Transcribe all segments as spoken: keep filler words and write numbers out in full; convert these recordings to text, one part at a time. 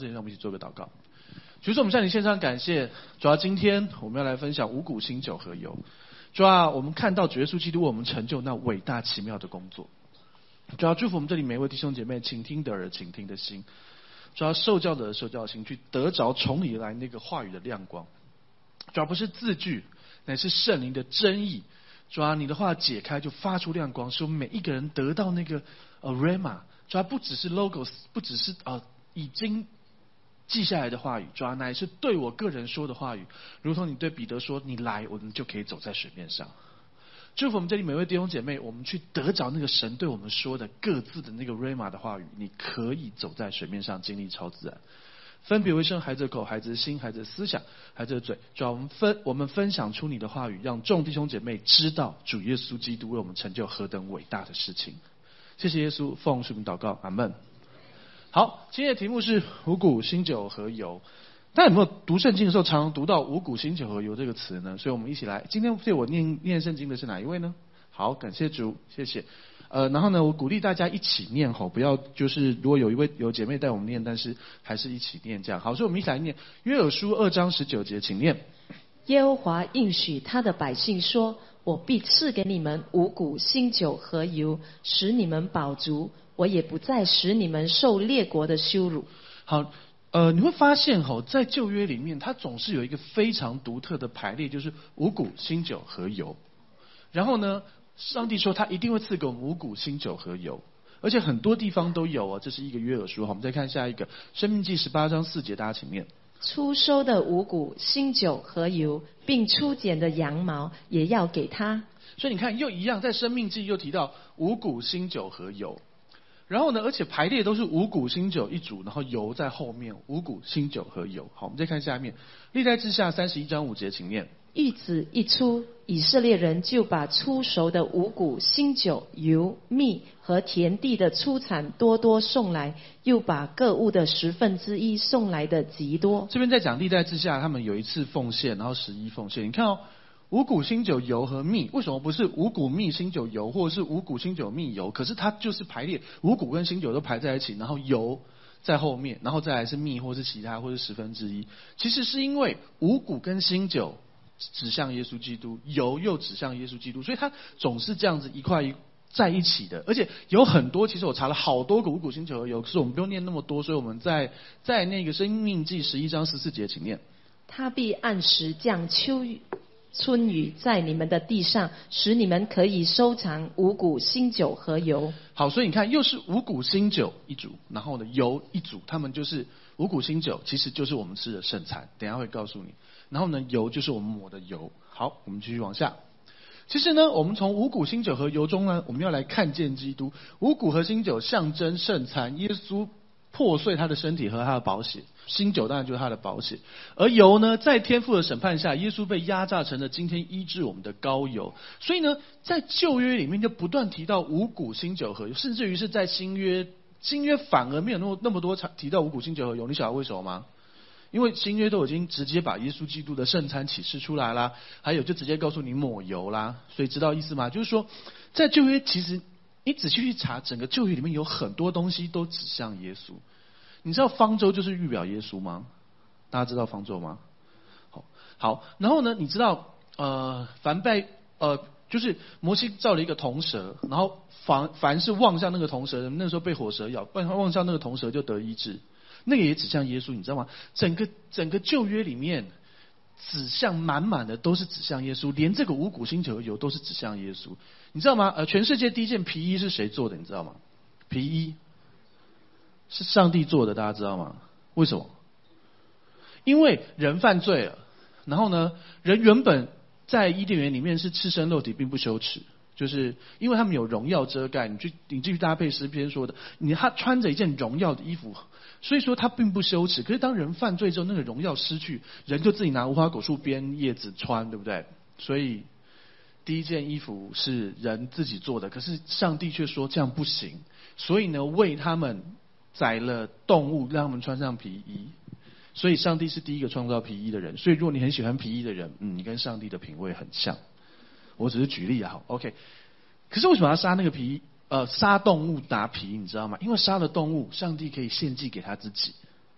之前，让我们一起做个祷告。主说，我们向你献上感谢。主要今天我们要来分享五谷新酒和油。主要我们看到主耶稣基督为我们成就那伟大奇妙的工作。主要祝福我们这里每一位弟兄姐妹，倾听的耳，倾听的心。主要受教的耳，受教的心，去得着从你来那个话语的亮光。主要不是字句，乃是圣灵的真意。主要你的话解开，就发出亮光，使我们每一个人得到那个呃 rhema。主要不只是 logos， 不只是呃已经记下来的话语，主要乃是对我个人说的话语，如同你对彼得说：“你来，我们就可以走在水面上。”祝福我们这里每位弟兄姐妹，我们去得着那个神对我们说的各自的那个 rhema 的话语，你可以走在水面上，经历超自然。分别为圣，孩子的口，孩子的心，孩子的思想，孩子的嘴。主要我们分我们分享出你的话语，让众弟兄姐妹知道主耶稣基督为我们成就何等伟大的事情。谢谢耶稣，奉圣名祷告，阿们。好，今天的题目是五谷新酒和油。大家有没有读圣经的时候常常读到五谷新酒和油这个词呢？所以我们一起来，今天对我念念圣经的是哪一位呢？好，感谢主，谢谢。呃，然后呢，我鼓励大家一起念吼，不要就是如果有一位有姐妹带我们念，但是还是一起念这样。好，所以我们一起来念约珥书二章十九节，请念。 耶和华应许他的百姓说：我必赐给你们五谷新酒和油，使你们饱足，我也不再使你们受列国的羞辱。 好，呃，你会发现吼，在旧约里面，它总是有一个非常独特的排列，就是五谷新酒和油。然后呢，上帝说他一定会赐给我们五谷新酒和油，而且很多地方都有哦。这是一个约珥书。好，我们再看下一个申命记十八章四节，大家请念。 初收的五谷新酒和油，并初剪的羊毛也要给他。 所以你看，又一样，在申命记又提到五谷新酒和油。然后呢，而且排列都是五谷新酒一组，然后油在后面，五谷新酒和油。好，我们再看下面历代志下三十一章五节，请念。 谕旨一出，以色列人就把初熟的五谷新酒油蜜和田地的出产多多送来，又把各物的十分之一送来的极多。 这边在讲历代志下他们有一次奉献，然后十一奉献。你看哦，五谷新酒油和蜜，为什么不是五谷蜜新酒油，或者是五谷新酒蜜油？可是它就是排列五谷跟新酒都排在一起，然后油在后面，然后再来是蜜或是其他或是十分之一。其实是因为五谷跟新酒指向耶稣基督，油又指向耶稣基督，所以它总是这样子一块一在一起的。而且有很多，其实我查了好多个五谷新酒和油，可是我们不用念那么多，所以我们在在那个申命记十一章十四节，请念。 他必按时降秋雨春雨在你们的地上，使你们可以收藏五谷新酒和油。 好，所以你看，又是五谷新酒一组，然后呢油一组，他们就是五谷新酒，其实就是我们吃的圣餐，等一下会告诉你。然后呢，油就是我们抹的油。好，我们继续往下。其实呢，我们从五谷新酒和油中呢，我们要来看见基督。五谷和新酒象征圣餐，耶稣破碎他的身体和他的宝血。新酒当然就是他的宝血，而油呢，在天父的审判下，耶稣被压榨成了今天医治我们的膏油。所以呢，在旧约里面就不断提到五谷新酒和油，甚至于是在新约，新约反而没有那么那么多提到五谷新酒和油。你晓得为什么吗？因为新约都已经直接把耶稣基督的圣餐启示出来啦，还有就直接告诉你抹油啦，所以知道意思吗？就是说，在旧约其实你仔细去查，整个旧约里面有很多东西都指向耶稣。你知道方舟就是预表耶稣吗？大家知道方舟吗？好，好，然后呢，你知道呃，凡拜呃，就是摩西造了一个铜蛇，然后凡凡是望向那个铜蛇的人，那时候被火蛇咬，望向那个铜蛇就得医治。那个也指向耶稣，你知道吗？整个整个旧约里面，指向满满的都是指向耶稣，连这个五谷新酒和油都是指向耶稣，你知道吗？呃，全世界第一件皮衣是谁做的？你知道吗？皮衣是上帝做的，大家知道吗？为什么？因为人犯罪了，然后呢，人原本在伊甸园里面是赤身露体，并不羞耻。就是因为他们有荣耀遮盖，你去你继续搭配诗篇说的，你他穿着一件荣耀的衣服，所以说他并不羞耻。可是当人犯罪之后，那个荣耀失去，人就自己拿无花果树编叶子穿，对不对？所以第一件衣服是人自己做的，可是上帝却说这样不行，所以呢，为他们宰了动物，让他们穿上皮衣。所以上帝是第一个创造皮衣的人。所以如果你很喜欢皮衣的人，嗯，你跟上帝的品味很像。我只是举例啊 ，OK。可是为什么要杀那个皮？呃，杀动物拿皮，你知道吗？因为杀了动物，上帝可以献祭给他自己。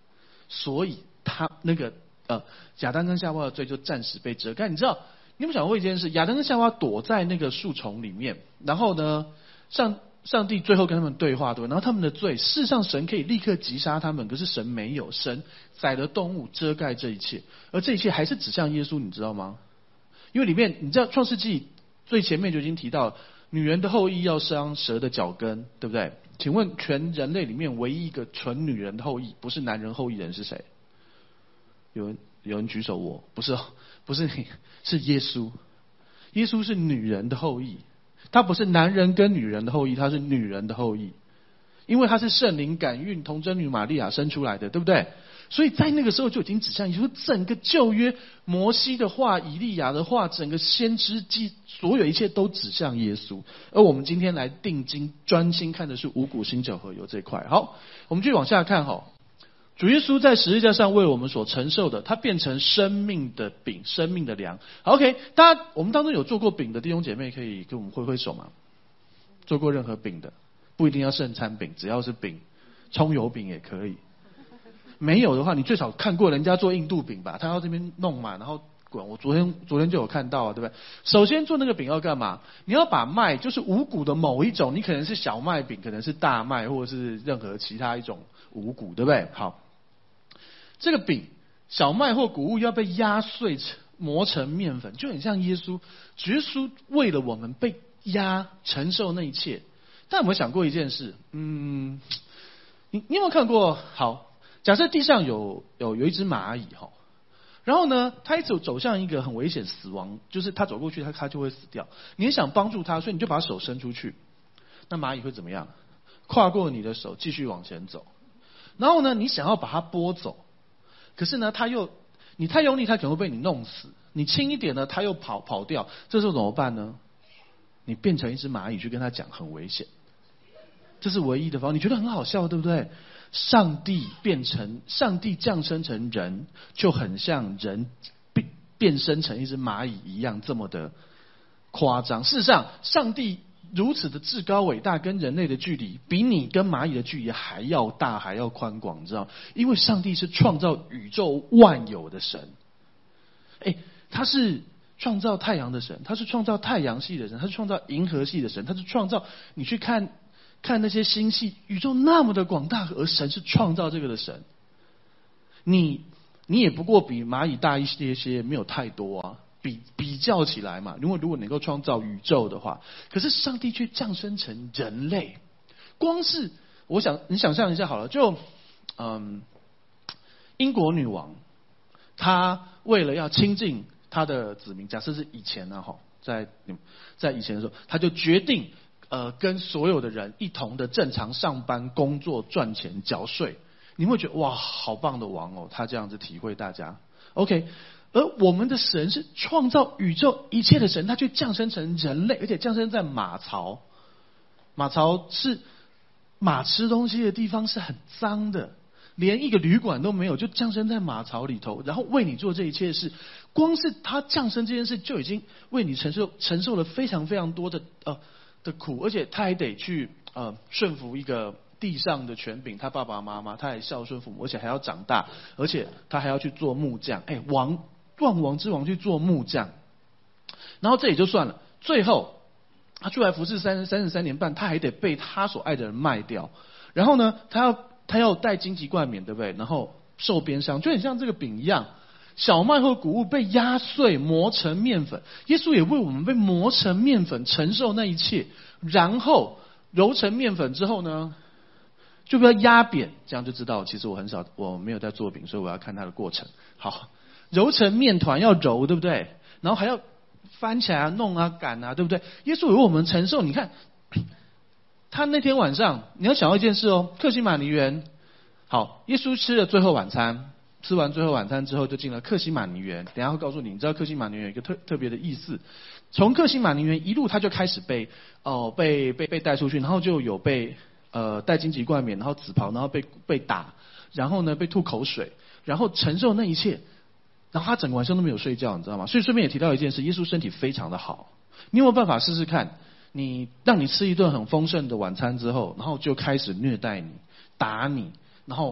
所以他那个呃亚当跟夏娃的罪就暂时被遮盖。你知道，你有没有想过一件事？亚当跟夏娃躲在那个树丛里面，然后呢，上上帝最后跟他们对话，对吧？然后他们的罪，事实上神可以立刻击杀他们，可是神没有，神宰了动物遮盖这一切，而这一切还是指向耶稣，你知道吗？因为里面你知道创世纪最前面就已经提到，女人的后裔要伤蛇的脚跟，对不对？请问全人类里面唯一一个纯女人的后裔，不是男人后裔人是谁？有人有人举手，我不是，不是你，是耶稣。耶稣是女人的后裔，他不是男人跟女人的后裔，他是女人的后裔，因为他是圣灵感孕童贞女玛利亚生出来的，对不对？所以在那个时候就已经指向，也就是整个旧约摩西的话、以利亚的话，整个先知记，所有一切都指向耶稣。而我们今天来定睛专心看的是五谷新酒和油这一块。好，我们继续往下看哈。主耶稣在十字架上为我们所承受的，他变成生命的饼，生命的粮。好 OK， 大家我们当中有做过饼的弟兄姐妹，可以跟我们挥挥手吗？做过任何饼的，不一定要圣餐饼，只要是饼，葱油饼也可以。没有的话，你最少看过人家做印度饼吧？他要这边弄嘛，然后滚。我昨天昨天就有看到啊，对不对？首先做那个饼要干嘛？你要把麦，就是五谷的某一种，你可能是小麦饼，可能是大麦，或者是任何其他一种五谷，对不对？好，这个饼，小麦或谷物要被压碎磨成面粉，就很像耶稣。耶稣为了我们被压，承受那一切。但有没有想过一件事？嗯，你你有没有看过？好。假设地上有有有一只蚂蚁哈，然后呢，它一直走向一个很危险死亡，就是它走过去，它它就会死掉。你也想帮助它，所以你就把手伸出去，那蚂蚁会怎么样？跨过你的手，继续往前走。然后呢，你想要把它拨走，可是呢，它又你太用力，它可能会被你弄死。你轻一点呢，它又跑跑掉。这时候怎么办呢？你变成一只蚂蚁去跟它讲，很危险。这是唯一的方法。你觉得很好笑，对不对？上帝变成上帝降生成人，就很像人变变身成一只蚂蚁一样，这么的夸张。事实上，上帝如此的至高伟大，跟人类的距离，比你跟蚂蚁的距离还要大，还要宽广，你知道？因为上帝是创造宇宙万有的神，哎，他是创造太阳的神，他是创造太阳系的神，他是创造银河系的神，他是创造你去看。看那些星系，宇宙那么的广大，而神是创造这个的神。你你也不过比蚂蚁大一些些，没有太多啊。比比较起来嘛，如果如果能够创造宇宙的话，可是上帝却降生成人类。光是我想你想象一下好了，就嗯，英国女王，她为了要亲近她的子民，假设是以前呢、啊、哈，在在以前的时候，她就决定。呃，跟所有的人一同的正常上班、工作、赚钱、缴税，你会觉得哇，好棒的王哦！他这样子体会大家 ，OK。而我们的神是创造宇宙一切的神，他却降生成人类，而且降生在马槽。马槽是马吃东西的地方，是很脏的，连一个旅馆都没有，就降生在马槽里头，然后为你做这一切事。光是他降生这件事，就已经为你承受承受了非常非常多的呃。的苦，而且他还得去呃顺服一个地上的权柄，他爸爸妈妈，他还孝顺父母，而且还要长大，而且他还要去做木匠，哎，王万王之王去做木匠，然后这也就算了，最后他出来服侍三三十三年半，他还得被他所爱的人卖掉，然后呢，他要他要戴荆棘冠冕，对不对？然后受鞭伤，就很像这个饼一样。小麦或谷物被压碎磨成面粉，耶稣也为我们被磨成面粉，承受那一切，然后揉成面粉之后呢，就不要压扁，这样就知道其实我很少我没有在做饼，所以我要看它的过程。好，揉成面团要揉，对不对？然后还要翻起来弄啊擀啊，对不对？耶稣为我们承受，你看他那天晚上，你要想到一件事哦，客西马尼园，好，耶稣吃了最后晚餐。吃完最后晚餐之后，就进了客西马尼园。等一下会告诉你，你知道客西马尼园有一个特特别的意思。从客西马尼园一路，他就开始被哦、呃、被被被带出去，然后就有被呃戴荆棘冠冕，然后紫袍，然后被被打，然后呢被吐口水，然后承受那一切，然后他整个晚上都没有睡觉，你知道吗？所以顺便也提到一件事，耶稣身体非常的好。你有没有办法试试看？你让你吃一顿很丰盛的晚餐之后，然后就开始虐待你、打你，然后。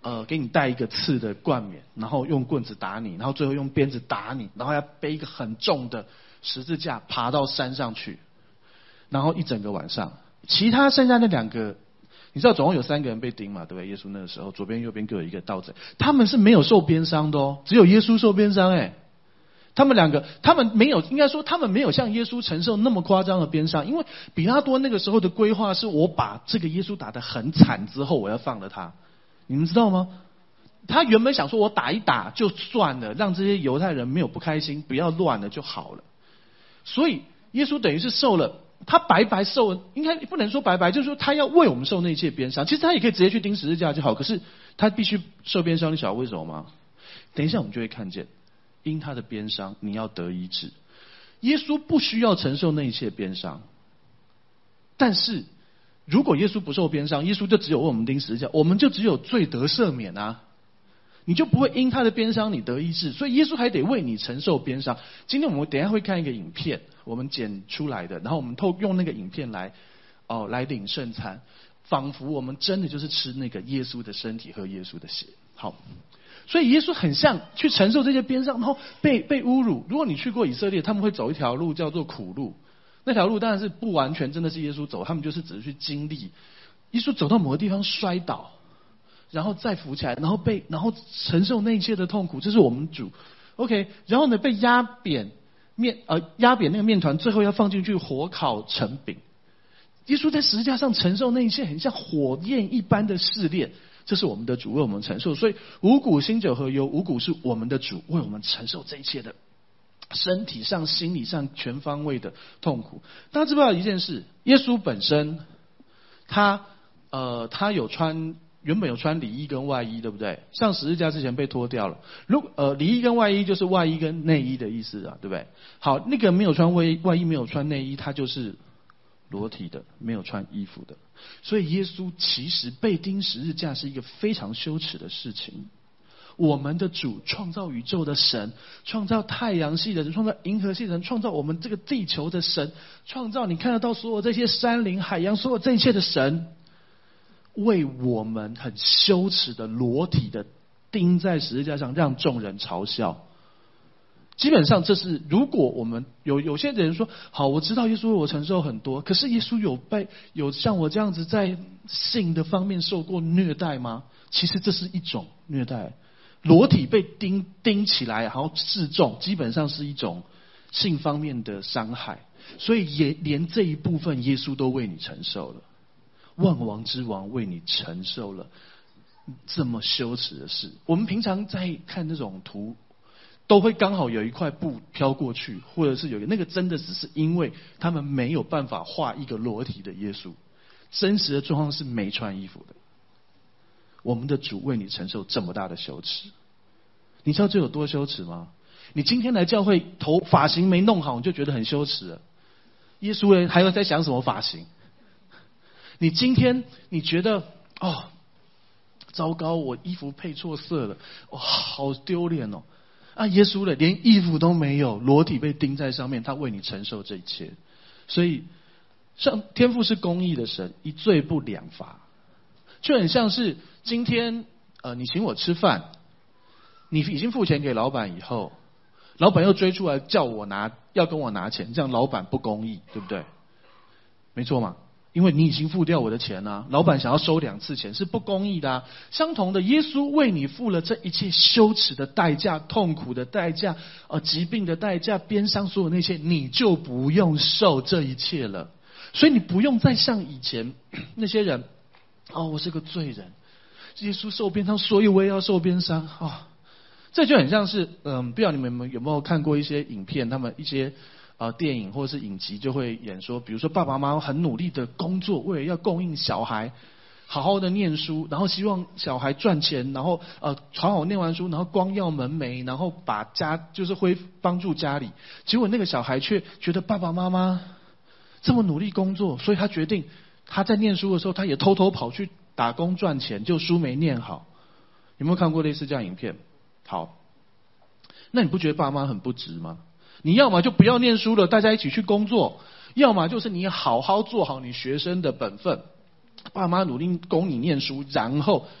呃，给你戴一个刺的冠冕，然后用棍子打你，然后最后用鞭子打你，然后要背一个很重的十字架爬到山上去，然后一整个晚上，其他剩下那两个，你知道总共有三个人被钉嘛，对不对？耶稣那个时候左边右边各有一个盗贼，他们是没有受鞭伤的哦，只有耶稣受鞭伤哎。他们两个，他们没有，应该说他们没有像耶稣承受那么夸张的鞭伤，因为比拉多那个时候的规划是我把这个耶稣打得很惨之后，我要放了他，你们知道吗？他原本想说我打一打就算了，让这些犹太人没有不开心，不要乱了就好了。所以耶稣等于是受了，他白白受，应该不能说白白，就是说他要为我们受那一切鞭伤。其实他也可以直接去钉十字架就好，可是他必须受鞭伤，你晓得为什么吗？等一下我们就会看见。因他的鞭伤，你要得医治。耶稣不需要承受那一切鞭伤，但是如果耶稣不受鞭伤，耶稣就只有为我们钉十字架，我们就只有罪得赦免啊，你就不会因他的鞭伤你得医治，所以耶稣还得为你承受鞭伤。今天我们等一下会看一个影片，我们剪出来的，然后我们透用那个影片来哦来领圣餐，仿佛我们真的就是吃那个耶稣的身体和耶稣的血。好。所以耶稣很像去承受这些鞭伤，然后被被侮辱。如果你去过以色列，他们会走一条路叫做苦路，那条路当然是不完全真的是耶稣走，他们就是只是去经历耶稣走到某个地方摔倒，然后再扶起来，然后被然后承受那一切的痛苦，这是我们主 OK。 然后呢被压扁面呃压扁那个面团，最后要放进去火烤成饼。耶稣在十字架上承受那一切很像火焰一般的试炼，这是我们的主为我们承受。所以五谷新酒和油，五谷是我们的主为我们承受这一切的身体上心理上全方位的痛苦。大家知不知道一件事？耶稣本身他呃他有穿原本有穿里衣跟外衣，对不对？上十字架之前被脱掉了。如呃里衣跟外衣就是外衣跟内衣的意思啊，对不对？好，那个没有穿外衣外衣没有穿内衣，他就是裸体的，没有穿衣服的。所以耶稣其实被钉十字架是一个非常羞耻的事情。我们的主创造宇宙的神，创造太阳系的人，创造银河系的人，创造我们这个地球的神，创造你看得到所有这些山林海洋所有这一切的神，为我们很羞耻的裸体的钉在十字架上，让众人嘲笑。基本上这是，如果我们有有些人说，好，我知道耶稣为我承受很多，可是耶稣有被有像我这样子在性的方面受过虐待吗？其实这是一种虐待，裸体被钉钉起来，然后示众，基本上是一种性方面的伤害。所以也连这一部分耶稣都为你承受了，万王之王为你承受了这么羞耻的事。我们平常在看那种图，都会刚好有一块布飘过去，或者是有一个那个真的只是因为他们没有办法画一个裸体的耶稣，真实的状况是没穿衣服的。我们的主为你承受这么大的羞耻，你知道这有多羞耻吗？你今天来教会头发型没弄好，你就觉得很羞耻了。耶稣呢，还有在想什么发型？你今天你觉得哦，糟糕，我衣服配错色了，哇、哦，好丢脸哦。啊，耶稣呢，连衣服都没有，裸体被钉在上面，他为你承受这一切。所以，上天父是公义的神，一罪不两罚，就很像是今天呃，你请我吃饭，你已经付钱给老板以后，老板又追出来叫我拿，要跟我拿钱，这样老板不公义，对不对？没错嘛。因为你已经付掉我的钱啊，老板想要收两次钱是不公义的啊。相同的，耶稣为你付了这一切羞耻的代价、痛苦的代价、呃疾病的代价、鞭伤所有那些，你就不用受这一切了。所以你不用再像以前那些人，哦，我是个罪人，耶稣受鞭伤，所以我也要受鞭伤啊、哦。这就很像是，嗯，不知道你们有没有看过一些影片，他们一些。呃，电影或者是影集就会演说，比如说爸爸妈妈很努力的工作，为了要供应小孩好好的念书，然后希望小孩赚钱，然后呃好好念完书，然后光耀门楣，然后把家就是会帮助家里。结果那个小孩却觉得爸爸妈妈这么努力工作，所以他决定他在念书的时候，他也偷偷跑去打工赚钱，就书没念好。有没有看过类似这样影片？好，那你不觉得爸妈很不值吗？你要么就不要念书了，大家一起去工作；要么就是你好好做好你学生的本分，爸妈努力供你念书，然后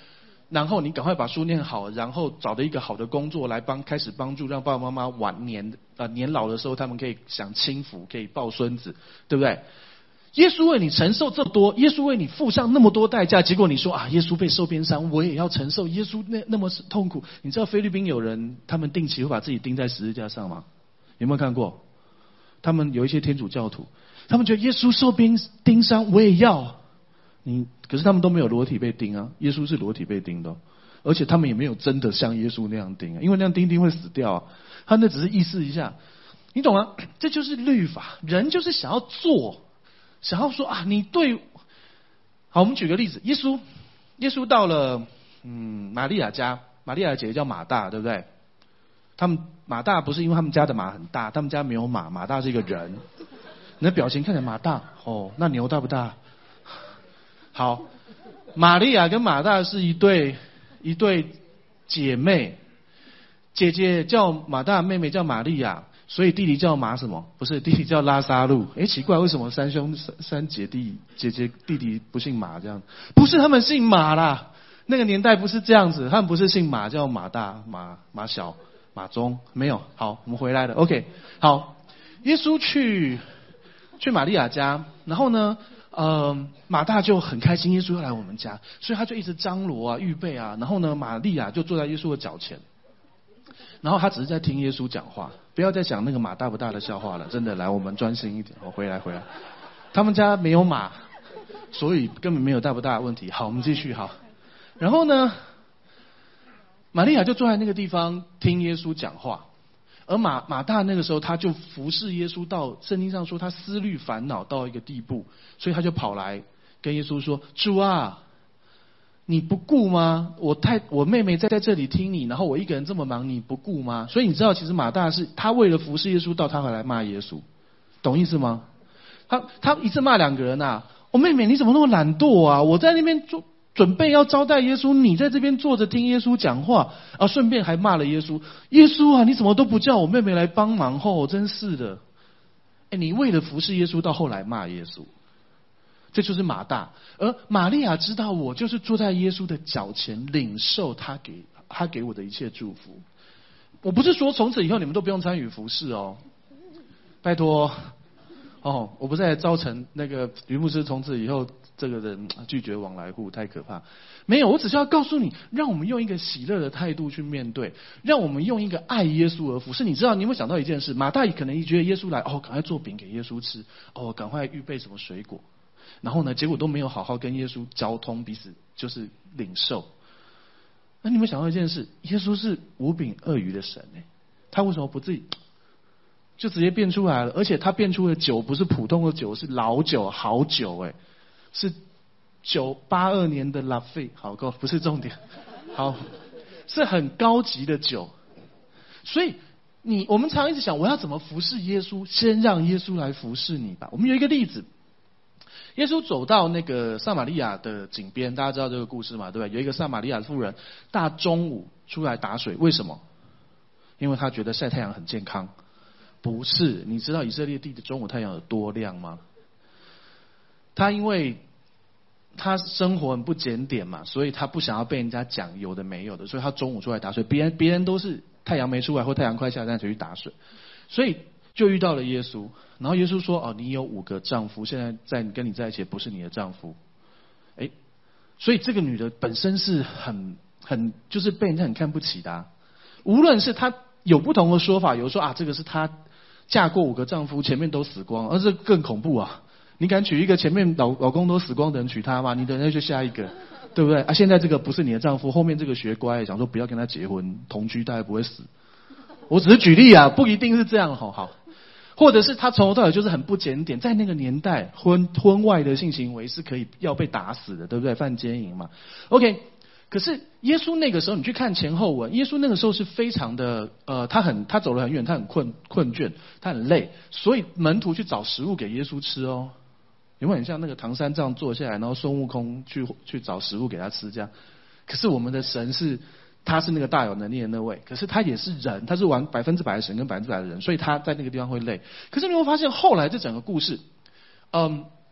然后你赶快把书念好，然后找到一个好的工作来帮开始帮助让爸爸妈妈晚年呃年老的时候他们可以享清福，可以抱孙子，对不对？耶稣为你承受这么多，耶稣为你付上那么多代价，结果你说啊，耶稣被受鞭伤，我也要承受。耶稣那那么痛苦，你知道菲律宾有人他们定期会把自己钉在十字架上吗？有没有看过？他们有一些天主教徒，他们觉得耶稣受鞭钉伤，我也要。你可是他们都没有裸体被钉啊，耶稣是裸体被钉的，而且他们也没有真的像耶稣那样钉啊，因为那样钉钉会死掉啊。他那只是意思一下，你懂吗？这就是律法，人就是想要做。想要说啊，你对，好，我们举个例子，耶稣，耶稣到了嗯玛利亚家，玛利亚的姐姐叫马大，对不对？他们马大不是因为他们家的马很大，他们家没有马，马大是一个人。你的表情看起来马大哦，那牛大不大？好，玛利亚跟马大是一对一对姐妹，姐姐叫马大，妹妹叫玛利亚。所以弟弟叫马什么？不是，弟弟叫拉撒路。诶，奇怪，为什么三兄三三姐弟姐姐弟弟不姓马这样？不是，他们姓马啦。那个年代不是这样子，他们不是姓马，叫马大、马马小、马中，没有。好，我们回来了。OK， 好，耶稣去去玛利亚家，然后呢，呃，马大就很开心，耶稣要来我们家，所以他就一直张罗啊、预备啊，然后呢，玛利亚就坐在耶稣的脚前。然后他只是在听耶稣讲话，不要再讲那个马大不大的笑话了，真的，来，我们专心一点，我回来回来。他们家没有马，所以根本没有大不大的问题。好，我们继续好。然后呢，玛利亚就坐在那个地方听耶稣讲话，而马马大那个时候他就服侍耶稣到圣经上说他思虑烦恼到一个地步，所以他就跑来跟耶稣说：“主啊，你不顾吗？我太我妹妹在在这里听你，然后我一个人这么忙，你不顾吗？”所以你知道，其实马大是他为了服侍耶稣，到他回来骂耶稣，懂意思吗？他他一次骂两个人啊！我、哦、妹妹你怎么那么懒惰啊？我在那边做准备要招待耶稣，你在这边坐着听耶稣讲话啊，顺便还骂了耶稣。耶稣啊，你怎么都不叫我妹妹来帮忙？吼、哦，真是的！哎，你为了服侍耶稣，到后来骂耶稣。这就是马大，而玛利亚知道我就是坐在耶稣的脚前，领受他给他给我的一切祝福。我不是说从此以后你们都不用参与服事哦，拜托哦，我不是在造成那个于牧师从此以后这个人拒绝往来户，太可怕。没有，我只是要告诉你，让我们用一个喜乐的态度去面对，让我们用一个爱耶稣而服侍。你知道，你有没有想到一件事？马大可能觉得耶稣来，哦，赶快做饼给耶稣吃，哦，赶快预备什么水果。然后呢，结果都没有好好跟耶稣交通，彼此就是领受。那你有没有想到一件事？耶稣是无饼二鱼的神哎，他为什么不自己就直接变出来了？而且他变出的酒不是普通的酒，是老酒、好酒哎，是九八二年的拉菲，好够不是重点，好是很高级的酒。所以你我们常一直想，我要怎么服侍耶稣？先让耶稣来服侍你吧。我们有一个例子。耶稣走到那个撒玛利亚的井边，大家知道这个故事嘛？对不对？有一个撒玛利亚的妇人，大中午出来打水，为什么？因为他觉得晒太阳很健康。不是，你知道以色列地的中午太阳有多亮吗？他因为他生活很不检点嘛，所以他不想要被人家讲有的没有的，所以他中午出来打水。别人别人都是太阳没出来或太阳快下山才去打水，所以就遇到了耶稣。然后耶稣说：“哦，你有五个丈夫，现在在跟你在一起不是你的丈夫。”哎，所以这个女的本身是很很就是被人家很看不起的、啊。无论是她有不同的说法，有说啊，这个是她嫁过五个丈夫，前面都死光，而这更恐怖啊！你敢娶一个前面老老公都死光的人娶她吗？你等下就下一个，对不对啊？现在这个不是你的丈夫，后面这个学乖，想说不要跟他结婚，同居大概不会死。我只是举例啊，不一定是这样，好好。或者是他从头到尾就是很不检点，在那个年代，婚婚外的性行为是可以要被打死的，对不对？犯奸淫嘛。OK， 可是耶稣那个时候，你去看前后文，耶稣那个时候是非常的，呃，他很他走了很远，他很困困倦，他很累，所以门徒去找食物给耶稣吃哦。有没有很像那个唐三藏坐下来，然后孙悟空去去找食物给他吃这样？可是我们的神是。他是那个大有能力的那位，可是他也是人，他是完百分之百的神跟百分之百的人，所以他在那个地方会累。可是你会发现后来这整个故事，嗯，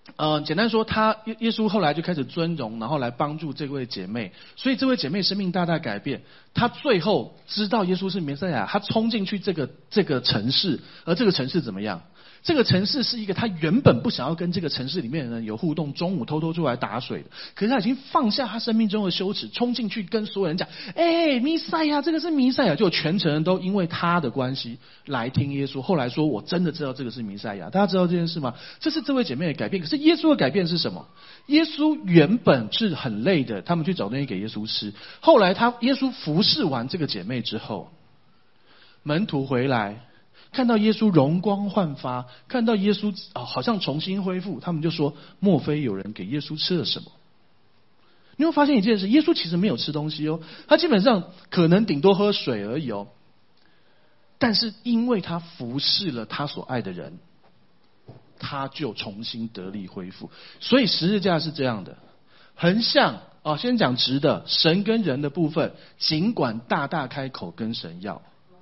呃，简单说，他耶耶稣后来就开始尊荣，然后来帮助这位姐妹，所以这位姐妹生命大大改变。她最后知道耶稣是弥赛亚，她冲进去这个这个城市，而这个城市怎么样？这个城市是一个他原本不想要跟这个城市里面的人有互动，中午偷偷出来打水的，可是他已经放下他生命中的羞耻，冲进去跟所有人讲：哎，弥赛亚，这个是弥赛亚！就全城人都因为他的关系来听耶稣。后来说我真的知道这个是弥赛亚，大家知道这件事吗？这是这位姐妹的改变。可是耶稣的改变是什么？耶稣原本是很累的，他们去找东西给耶稣吃。后来他耶稣服侍完这个姐妹之后，门徒回来。看到耶稣容光焕发，看到耶稣、哦、好像重新恢复，他们就说：莫非有人给耶稣吃了什么？你会发现一件事，耶稣其实没有吃东西哦，他基本上可能顶多喝水而已哦。但是因为他服侍了他所爱的人，他就重新得力恢复。所以十字架是这样的，横向哦，先讲直的，神跟人的部分，尽管大大开口跟神要。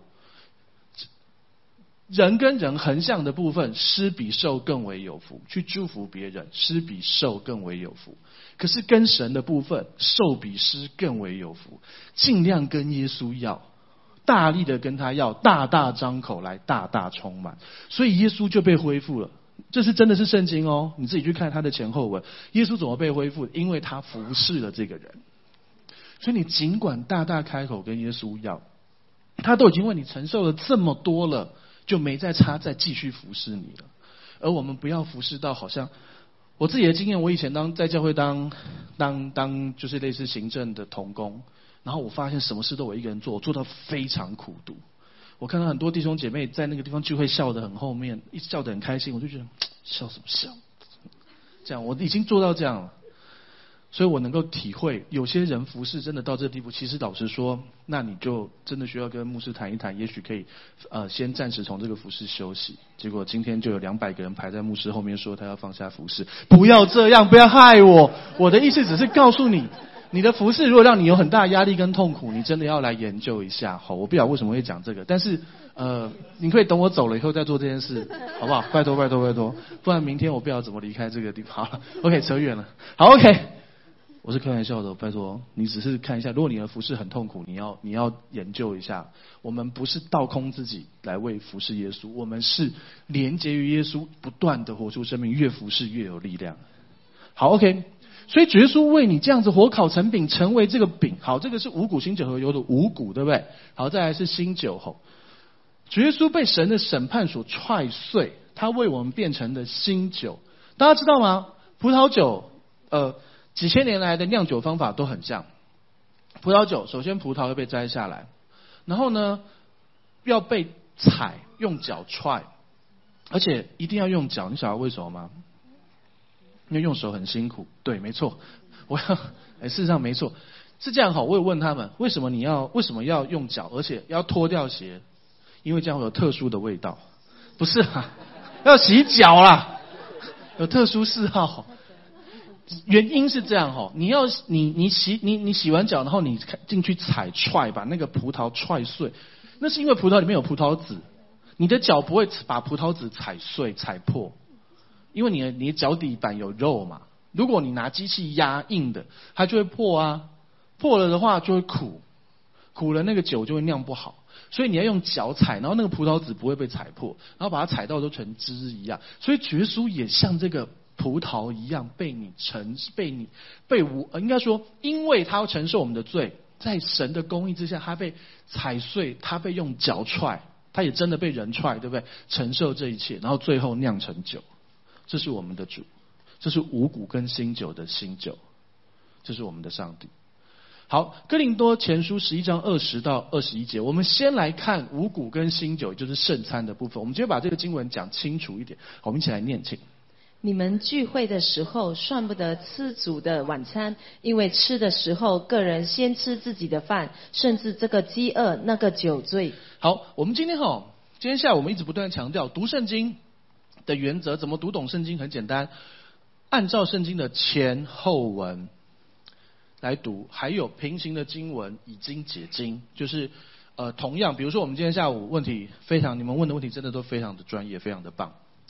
人跟人横向的部分，施比受更为有福，去祝福别人，施比受更为有福。可是跟神的部分，受比施更为有福，尽量跟耶稣要，大力的跟他要，大大张口来，大大充满。所以耶稣就被恢复了，这是真的是圣经哦，你自己去看他的前后文。耶稣怎么被恢复？因为他服侍了这个人。所以你尽管大大开口跟耶稣要，他都已经为你承受了这么多了，就没再差再继续服侍你了。而我们不要服侍到好像我自己的经验，我以前当在教会当当当就是类似行政的同工，然后我发现什么事都我一个人做，我做到非常苦毒。我看到很多弟兄姐妹在那个地方聚会笑得很后面，一笑得很开心，我就觉得笑什么笑？这样我已经做到这样了。所以我能够体会，有些人服侍真的到这个地步，其实老实说，那你就真的需要跟牧师谈一谈，也许可以呃先暂时从这个服侍休息。结果今天就有两百个人排在牧师后面说他要放下服侍，不要这样，不要害我。我的意思只是告诉你，你的服侍如果让你有很大的压力跟痛苦，你真的要来研究一下。好，我不晓得为什么会讲这个，但是呃，你可以等我走了以后再做这件事，好不好？拜托拜托拜托，不然明天我不知道怎么离开这个地方。好了 ，OK， 扯远了。好 ，OK。我是开玩笑的，拜托你只是看一下，如果你的服侍很痛苦，你要你要研究一下。我们不是倒空自己来为服侍耶稣，我们是连结于耶稣，不断的活出生命，越服侍越有力量。好 ，OK， 所以主耶稣为你这样子火烤成饼，成为这个饼。好，这个是五谷新酒和油的五谷，对不对？好，再来是新酒后，主耶稣被神的审判所踹碎，他为我们变成的新酒。大家知道吗？葡萄酒，呃。几千年来的酿酒方法都很像。葡萄酒首先葡萄要被摘下来，然后呢要被踩，用脚踹，而且一定要用脚。你晓得为什么吗？因为用手很辛苦。对，没错。我要，哎，事实上没错，是这样哈。我有问他们，为什么你要为什么要用脚，而且要脱掉鞋？因为这样会有特殊的味道。不是啊，要洗脚啦，有特殊嗜好。原因是这样哈，你要你你洗你你洗完脚，然后你进去踩踹，把那个葡萄踹碎，那是因为葡萄里面有葡萄籽，你的脚不会把葡萄籽踩碎踩破，因为你的你的脚底板有肉嘛。如果你拿机器压硬的，它就会破啊，破了的话就会苦，苦了那个酒就会酿不好。所以你要用脚踩，然后那个葡萄籽不会被踩破，然后把它踩到都成汁一样。所以主耶稣也像这个葡萄一样，被你承被你被我应该说，因为他要承受我们的罪，在神的公义之下，他被踩碎，他被用脚踹，他也真的被人踹，对不对？承受这一切，然后最后酿成酒。这是我们的主，这是五谷跟新酒的新酒，这是我们的上帝。好，哥林多前书十一章二十到二十一节，我们先来看五谷跟新酒，也就是圣餐的部分。我们就把这个经文讲清楚一点。好，我们一起来念，请。 你们聚会的时候，算不得吃主的晚餐，因为吃的时候，个人先吃自己的饭，甚至这个饥饿，那个酒醉。 好，我们今天哈，今天下午我们一直不断强调读圣经的原则，怎么读懂圣经很简单，按照圣经的前后文来读，还有平行的经文以经解经，就是呃，同样，比如说我们今天下午问题非常，你们问的问题真的都非常的专业，非常的棒。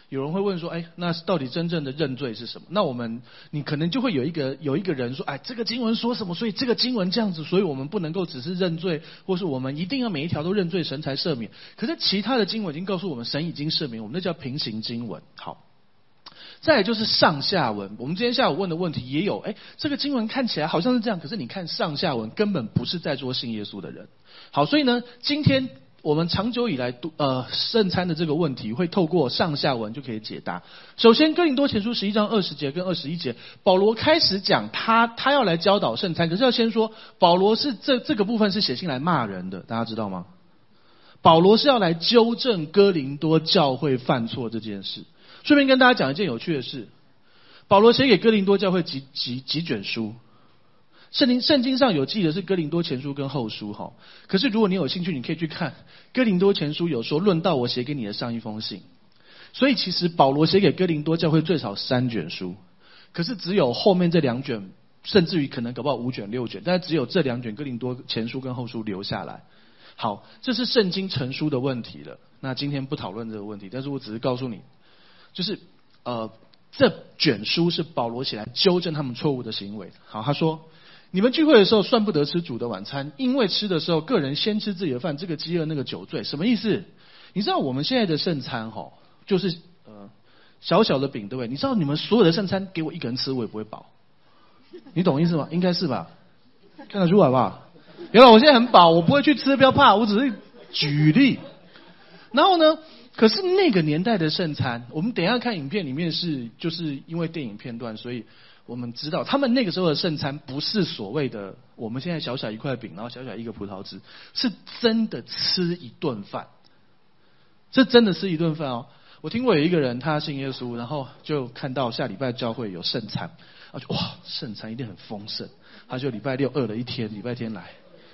有人会问说，哎，那到底真正的认罪是什么？那我们，你可能就会有一个有一个人说，哎，这个经文说什么？所以这个经文这样子，所以我们不能够只是认罪，或是我们一定要每一条都认罪，神才赦免。可是其他的经文已经告诉我们，神已经赦免我们，那叫平行经文。好。再来就是上下文，我们今天下午问的问题也有，哎，这个经文看起来好像是这样，可是你看上下文根本不是在做信耶稣的人。好，所以呢，今天我们长久以来呃圣餐的这个问题，会透过上下文就可以解答。首先，哥林多前书十一章二十节跟二十一节，保罗开始讲他他要来教导圣餐，可是要先说，保罗是这这个部分是写信来骂人的，大家知道吗？保罗是要来纠正哥林多教会犯错这件事。顺便跟大家讲一件有趣的事，保罗写给哥林多教会几几几卷书，圣经圣经上有记的是哥林多前书跟后书哈。可是如果你有兴趣，你可以去看哥林多前书有说论到我写给你的上一封信，所以其实保罗写给哥林多教会最少三卷书，可是只有后面这两卷，甚至于可能搞不好五卷六卷，但是只有这两卷哥林多前书跟后书留下来。好，这是圣经成书的问题了。那今天不讨论这个问题，但是我只是告诉你。就是呃，这卷书是保罗写来纠正他们错误的行为。好，他说：你们聚会的时候算不得吃主的晚餐，因为吃的时候个人先吃自己的饭，这个饥饿那个酒醉，什么意思？你知道我们现在的圣餐哈，就是呃小小的饼，对不对？你知道你们所有的圣餐给我一个人吃，我也不会饱，你懂意思吗？应该是吧？看得出来吧？原来我现在很饱，我不会去吃，不要怕，我只是举例。然后呢？可是那个年代的圣餐，我们等一下看影片里面是，就是因为电影片段，所以我们知道他们那个时候的圣餐不是所谓的我们现在小小一块饼，然后小小一个葡萄汁，是真的吃一顿饭，这真的吃一顿饭哦。我听过有一个人他信耶稣，然后就看到下礼拜教会有圣餐，他就哇，圣餐一定很丰盛，他就礼拜六饿了一天，礼拜天来。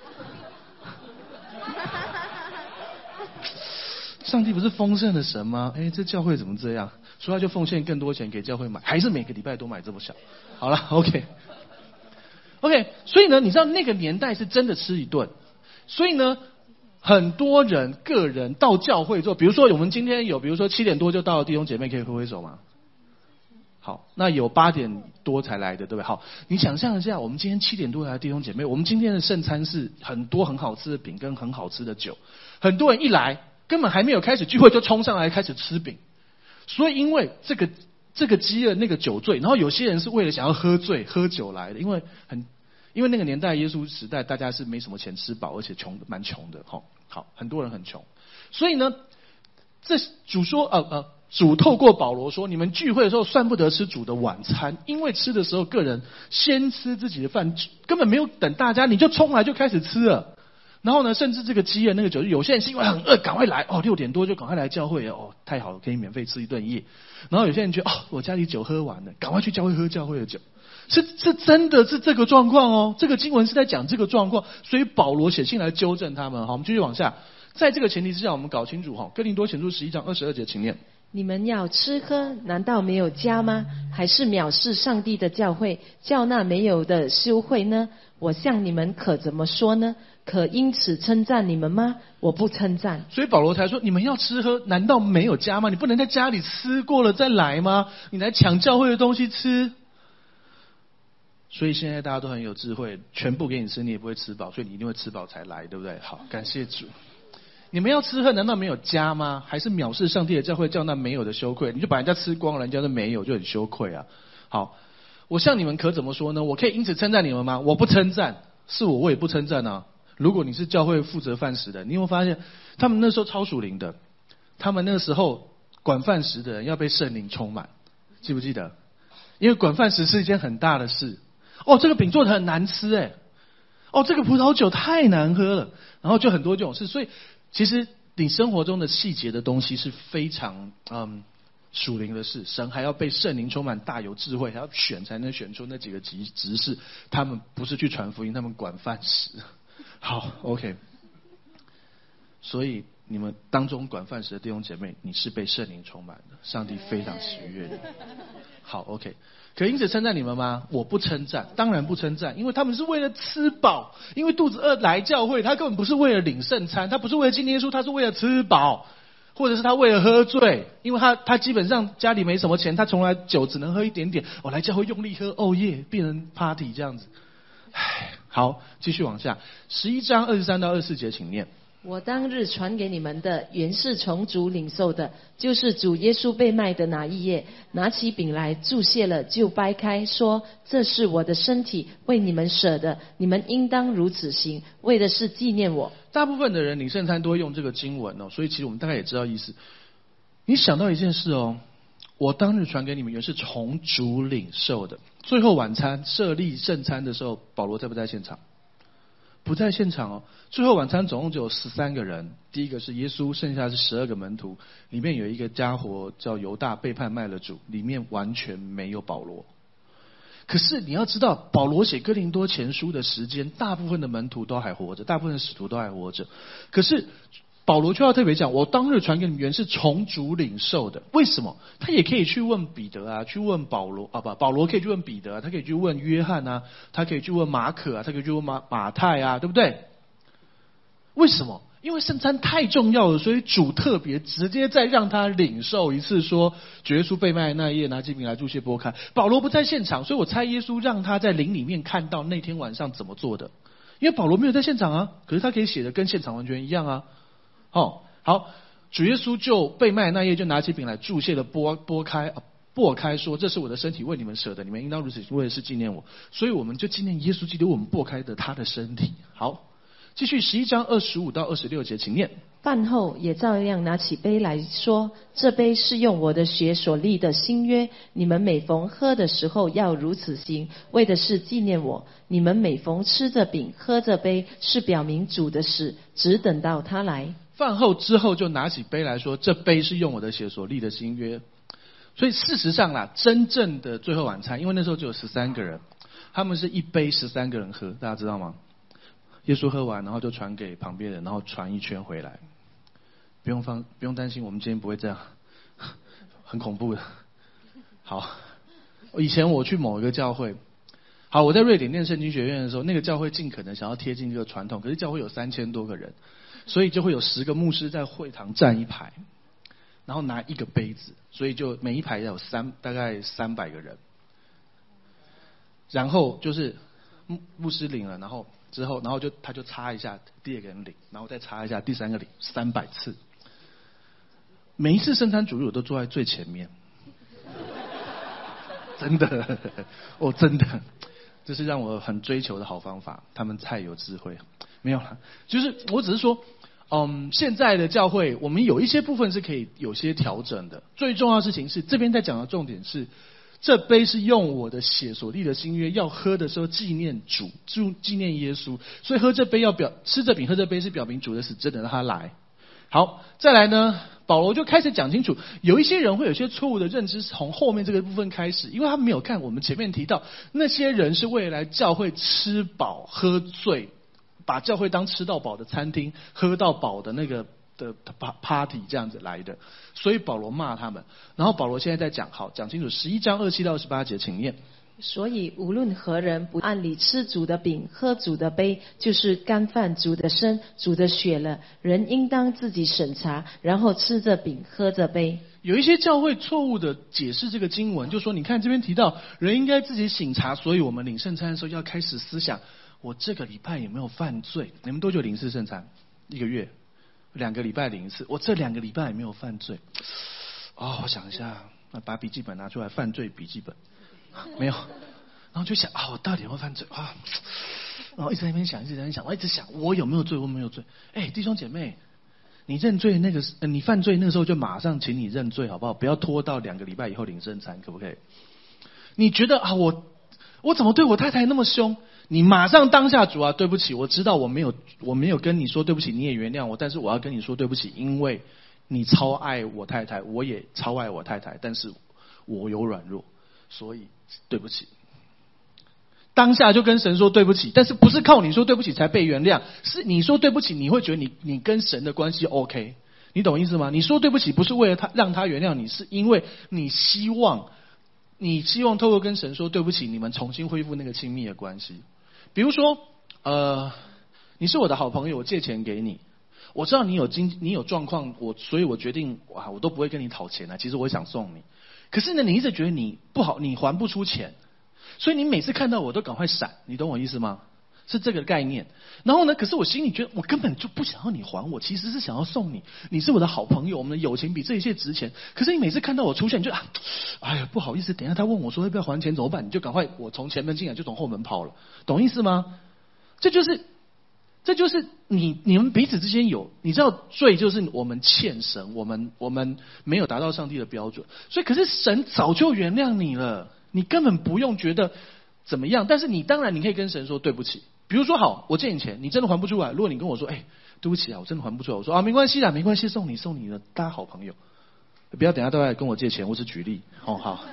上帝不是丰盛的神吗？哎，这教会怎么这样？所以他就奉献更多钱给教会买，还是每个礼拜都买这么小？好了 ，OK，OK，、okay. okay, 所以呢，你知道那个年代是真的吃一顿，所以呢，很多人个人到教会之后，比如说我们今天有，比如说七点多就到的弟兄姐妹，可以挥挥手吗？好，那有八点多才来的，对不对？好，你想象一下，我们今天七点多来的弟兄姐妹，我们今天的圣餐是很多很好吃的饼跟很好吃的酒，很多人一来。根本还没有开始聚会就冲上来开始吃饼，所以因为这个这个饥饿那个酒醉，然后有些人是为了想要喝醉喝酒来的，因为很因为那个年代耶稣时代大家是没什么钱吃饱，而且穷蛮穷的哈，好很多人很穷，所以呢，这主说呃呃主透过保罗说，你们聚会的时候算不得吃主的晚餐，因为吃的时候个人先吃自己的饭，根本没有等大家你就冲来就开始吃了。然后呢，甚至这个饥饿那个酒，有些人是因为很饿，赶快来哦，六点多就赶快来教会哦，太好了，可以免费吃一顿夜。然后有些人觉得哦，我家里酒喝完了，赶快去教会喝教会的酒，是是真的是这个状况哦。这个经文是在讲这个状况，所以保罗写信来纠正他们。好，我们继续往下，在这个前提之下，我们搞清楚哈，哥林多前书十一章二十二节，请念。 你们要吃喝，难道没有家吗？还是藐视上帝的教会，叫那没有的羞愧呢？我向你们可怎么说呢？可因此称赞你们吗？我不称赞。 所以保罗才说，你们要吃喝，难道没有家吗？你不能在家里吃过了再来吗？你来抢教会的东西吃。所以现在大家都很有智慧，全部给你吃，你也不会吃饱，所以你一定会吃饱才来，对不对？好，感谢主。你们要吃喝，难道没有家吗？还是藐视上帝的教会，叫那没有的羞愧？你就把人家吃光了，人家都没有，就很羞愧啊。好，我向你们可怎么说呢？我可以因此称赞你们吗？我不称赞，是我我也不称赞啊。如果你是教会负责饭食的，你有没有发现他们那时候超属灵的？他们那个时候管饭食的人要被圣灵充满，记不记得？因为管饭食是一件很大的事。哦，这个饼做得很难吃哎，哦，这个葡萄酒太难喝了，然后就很多这种事。所以其实你生活中的细节的东西是非常嗯属灵的事，神还要被圣灵充满，大有智慧，还要选才能选出那几个执执事，他们不是去传福音，他们管饭食。好 ，OK。所以你们当中管饭食的弟兄姐妹，你是被圣灵充满的，上帝非常喜悦你。好 ，OK。可因此称赞你们吗？我不称赞，当然不称赞，因为他们是为了吃饱，因为肚子饿来教会，他根本不是为了领圣餐，他不是为了纪念耶稣，他是为了吃饱。 或者是他为了喝醉，因为他他基本上家里没什么钱，他从来酒只能喝一点点，我来教会用力喝，哦耶，变成 party 这样子。唉，好，继续往下，十一章二十三到二十四节，请念。 我当日传给你们的，原是从主领受的，就是主耶稣被卖的那一夜，拿起饼来祝谢了，就掰开，说：这是我的身体，为你们舍的，你们应当如此行，为的是纪念我。 大部分的人领圣餐都会用这个经文哦，所以其实我们大概也知道意思。你想到一件事哦，我当日传给你们，原是从主领受的。最后晚餐设立圣餐的时候，保罗在不在现场？不在现场哦。最后晚餐总共只有十三个人，第一个是耶稣，剩下是十二个门徒，里面有一个家伙叫犹大，背叛卖了主，里面完全没有保罗。可是你要知道，保罗写哥林多前书的时间，大部分的门徒都还活着，大部分的使徒都还活着。可是保罗就要特别讲，我当日传给你们原是从主领受的。为什么？他也可以去问彼得啊，去问保罗啊，不，保罗可以去问彼得啊，他可以去问约翰啊，他可以去问马可啊，他可以去问马马太啊，对不对？为什么？因为圣餐太重要了，所以主特别直接再让他领受一次，说主耶稣被卖那一夜，拿起饼来祝谢拨开。保罗不在现场，所以我猜耶稣让他在灵里面看到那天晚上怎么做的，因为保罗没有在现场啊，可是他可以写的跟现场完全一样啊。哦，好，主耶稣就被卖那夜，就拿起饼来祝谢了，拨拨开啊，拨开说：这是我的身体，为你们舍的，你们应当如此，为的是纪念我。所以我们就纪念耶稣基督，我们拨开的他的身体。好。继续十一章二十五到二十六节，请念。 饭后也照样拿起杯来说：这杯是用我的血所立的新约，你们每逢喝的时候要如此行，为的是纪念我。你们每逢吃着饼喝着杯，是表明主的死，只等到他来。 饭后之后就拿起杯来说：这杯是用我的血所立的新约。所以事实上啦，真正的最后晚餐，因为那时候只有十三个人，他们是一杯十三个人喝，大家知道吗？耶稣喝完，然后就传给旁边人，然后传一圈回来。不用放，不用担心，我们今天不会这样，很恐怖的。好，以前我去某一个教会，好，我在瑞典念圣经学院的时候，那个教会尽可能想要贴近这个传统，可是教会有三千多个人，所以就会有十个牧师在会堂站一排，然后拿一个杯子，所以就每一排有三大概三百个人，然后就是牧牧师领了，然后。之后，然后就他就擦一下第二个人领，然后再擦一下第三个领，三百次。每一次圣餐主日我都坐在最前面，真的，哦，真的，这是让我很追求的好方法。他们太有智慧，没有了，就是我只是说，嗯，现在的教会我们有一些部分是可以有些调整的。最重要的事情是，这边在讲的重点是。这杯是用我的血所立的新约，要喝的时候纪念主，纪纪念耶稣，所以喝这杯要表吃这饼喝这杯是表明主的死，真的让他来。好，再来呢，保罗就开始讲清楚，有一些人会有些错误的认知，从后面这个部分开始，因为他们没有看我们前面提到，那些人是为了来教会吃饱喝醉，把教会当吃到饱的餐厅，喝到饱的那个。的 party 这样子来的，所以保罗骂他们。然后保罗现在在讲，好讲清楚，十一章二七到二十八节，请念。 所以无论何人不按理吃主的饼喝主的杯，就是干犯主的身主的血了。人应当自己审查，然后吃着饼喝着杯。 有一些教会错误的解释这个经文，就说你看这边提到人应该自己省察，所以我们领圣餐的时候要开始思想，我这个礼拜有没有犯罪？你们多久领一次圣餐？一个月？两个礼拜领一次，我这两个礼拜也没有犯罪。哦，我想一下，那把笔记本拿出来，犯罪笔记本没有，然后就想啊，我到底有没有犯罪啊？然后一直在那边想，一直在那边想，我一直想我有没有罪，我没有罪。哎，弟兄姐妹，你认罪那个，呃、你犯罪那个时候就马上请你认罪好不好？不要拖到两个礼拜以后领圣餐，可不可以？你觉得啊，我我怎么对我太太那么凶？你马上当下主啊，对不起，我知道我没有我没有跟你说对不起，你也原谅我，但是我要跟你说对不起，因为你超爱我太太，我也超爱我太太，但是我有软弱，所以对不起。当下就跟神说对不起，但是不是靠你说对不起才被原谅，是你说对不起，你会觉得你你跟神的关系 OK， 你懂意思吗？你说对不起不是为了他让他原谅你，是因为你希望你希望透过跟神说对不起，你们重新恢复那个亲密的关系。比如说，呃，你是我的好朋友，我借钱给你， 我知道你有经你有状况，我所以我决定哇，我都不会跟你讨钱啊。其实我想送你，可是呢，你一直觉得你不好，你还不出钱，所以你每次看到我都赶快闪，你懂我意思吗？是这个概念。然后呢，可是我心里觉得我根本就不想要你还我，其实是想要送你，你是我的好朋友，我们的友情比这一切值钱。可是你每次看到我出现，你就啊，哎呀不好意思，等一下他问我说要不要还钱怎么办？你就赶快我从前门进来就从后门跑了，懂意思吗？这就是这就是你你们彼此之间有，你知道罪就是我们欠神，我们我们没有达到上帝的标准，所以可是神早就原谅你了，你根本不用觉得怎么样。但是你当然你可以跟神说对不起。比如说好，我借你钱，你真的还不出来，如果你跟我说，哎，对不起啊，我真的还不出来，我说啊，没关系啦，没关系，送你送你的，大家好朋友，不要等一下都来跟我借钱，我只举例，哦好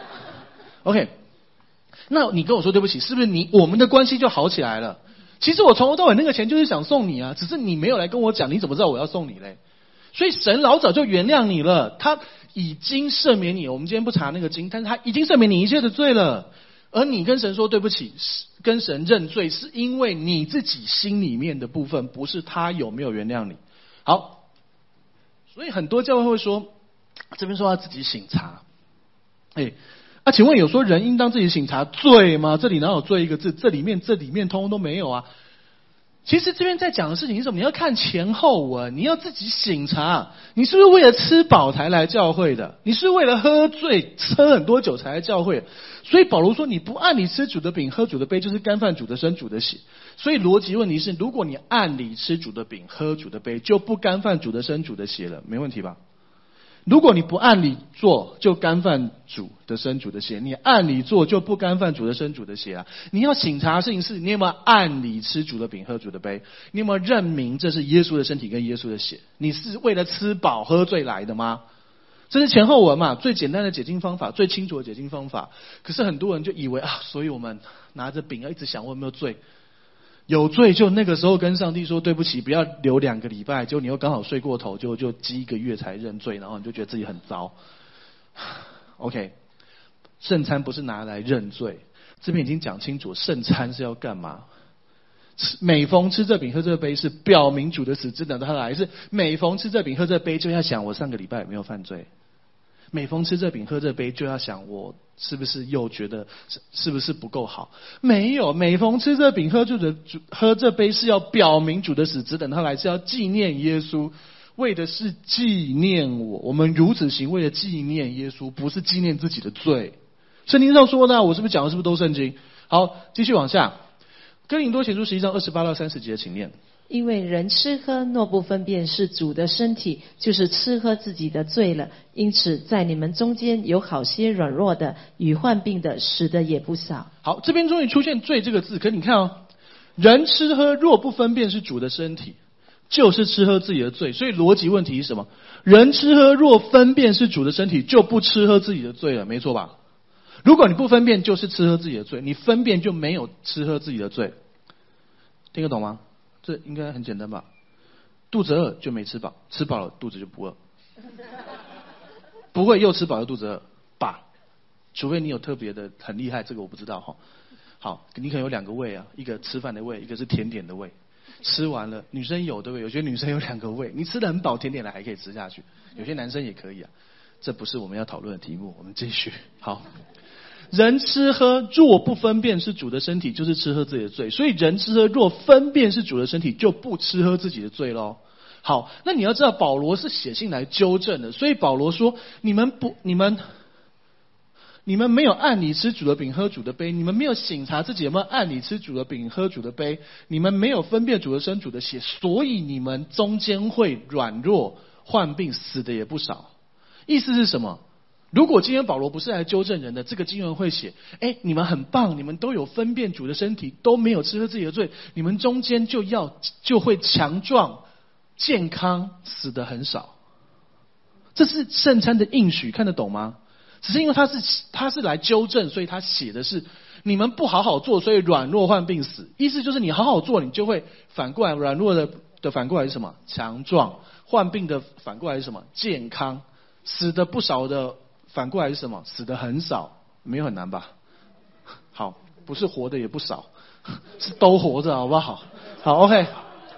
，OK， 那你跟我说对不起，是不是你我们的关系就好起来了？其实我从头到尾那个钱就是想送你啊，只是你没有来跟我讲，你怎么知道我要送你嘞？所以神老早就原谅你了，他已经赦免你，我们今天不查那个经，但是他已经赦免你一切的罪了。而你跟神说对不起，跟神认罪，是因为你自己心里面的部分，不是他有没有原谅你。好，所以很多教会会说，这边说要自己省察。哎，啊，请问有说人应当自己省察罪吗？这里哪有罪一个字？这里面这里面通通都没有啊。其实这边在讲的事情是什么？你要看前后文，你要自己省察。你是不是为了吃饱才来教会的？你是为了喝醉、喝很多酒才来教会？所以保罗说，你不按理吃主的饼、喝主的杯，就是干犯主的身、主的血。所以逻辑问题是，如果你按理吃主的饼、喝主的杯，就不干犯主的身、主的血了，没问题吧？如果你不按理做，就干犯主的身主的血；你按理做，就不干犯主的身主的血啊！你要省察的事情是，你有没有按理吃主的饼、喝主的杯？你有没有认明这是耶稣的身体跟耶稣的血？你是为了吃饱喝醉来的吗？这是前后文嘛，最简单的解经方法，最清楚的解经方法。可是很多人就以为啊，所以我们拿着饼要一直想我有没有罪。有罪就那个时候跟上帝说对不起，不要留两个礼拜，就你又刚好睡过头，就就积一个月才认罪，然后你就觉得自己很糟。OK， 圣餐不是拿来认罪，这边已经讲清楚，圣餐是要干嘛？每逢吃这饼喝这杯是表明主的死，只等他来；是每逢吃这饼喝这杯就要想我上个礼拜有没有犯罪。每逢吃这饼喝这杯就要想我是不是又觉得是是不是不够好？没有，每逢吃这饼喝这的喝这杯是要表明主的死，只等他来，是要纪念耶稣，为的是纪念我。我们如此行为了纪念耶稣，不是纪念自己的罪。圣经上说的，我是不是讲的是不是都圣经？好，继续往下，哥林多前书十一章二十八到三十节，请念。 因为人吃喝若不分辨是主的身体，就是吃喝自己的罪了。因此在你们中间有好些软弱的与患病的，死的也不少。 好，这边终于出现罪这个字，可你看哦，人吃喝若不分辨是主的身体，就是吃喝自己的罪。所以逻辑问题是什么？人吃喝若分辨是主的身体，就不吃喝自己的罪了，没错吧？如果你不分辨，就是吃喝自己的罪；你分辨就没有吃喝自己的罪。听得懂吗？这应该很简单吧？肚子饿就没吃饱，吃饱了肚子就不饿，不会又吃饱又肚子饿吧？除非你有特别的很厉害，这个我不知道哈。好，你可能有两个胃啊，一个吃饭的胃，一个是甜点的胃。吃完了，女生有对不对？有些女生有两个胃，你吃得很饱，甜点了还可以吃下去。有些男生也可以啊，这不是我们要讨论的题目，我们继续。好。人吃喝若不分辨是主的身体，就是吃喝自己的罪。所以人吃喝若分辨是主的身体，就不吃喝自己的罪咯。好，那你要知道保罗是写信来纠正的，所以保罗说你们不你们你们没有按理吃主的饼喝主的杯，你们没有省察自己有没有按理吃主的饼喝主的杯，你们没有分辨主的身主的血，所以你们中间会软弱患病，死的也不少。意思是什么？如果今天保罗不是来纠正人的，这个经文会写，哎，你们很棒，你们都有分辨主的身体，都没有吃喝自己的罪，你们中间就要就会强壮健康，死的很少。这是圣餐的应许，看得懂吗？只是因为他是他是来纠正，所以他写的是你们不好好做，所以软弱患病死。意思就是你好好做，你就会反过来软弱的的反过来是什么？强壮。患病的反过来是什么？健康。死的不少的反过来是什么？死的很少。没有很难吧？好，不是活的也不少，是都活着，好不好？好 ，OK。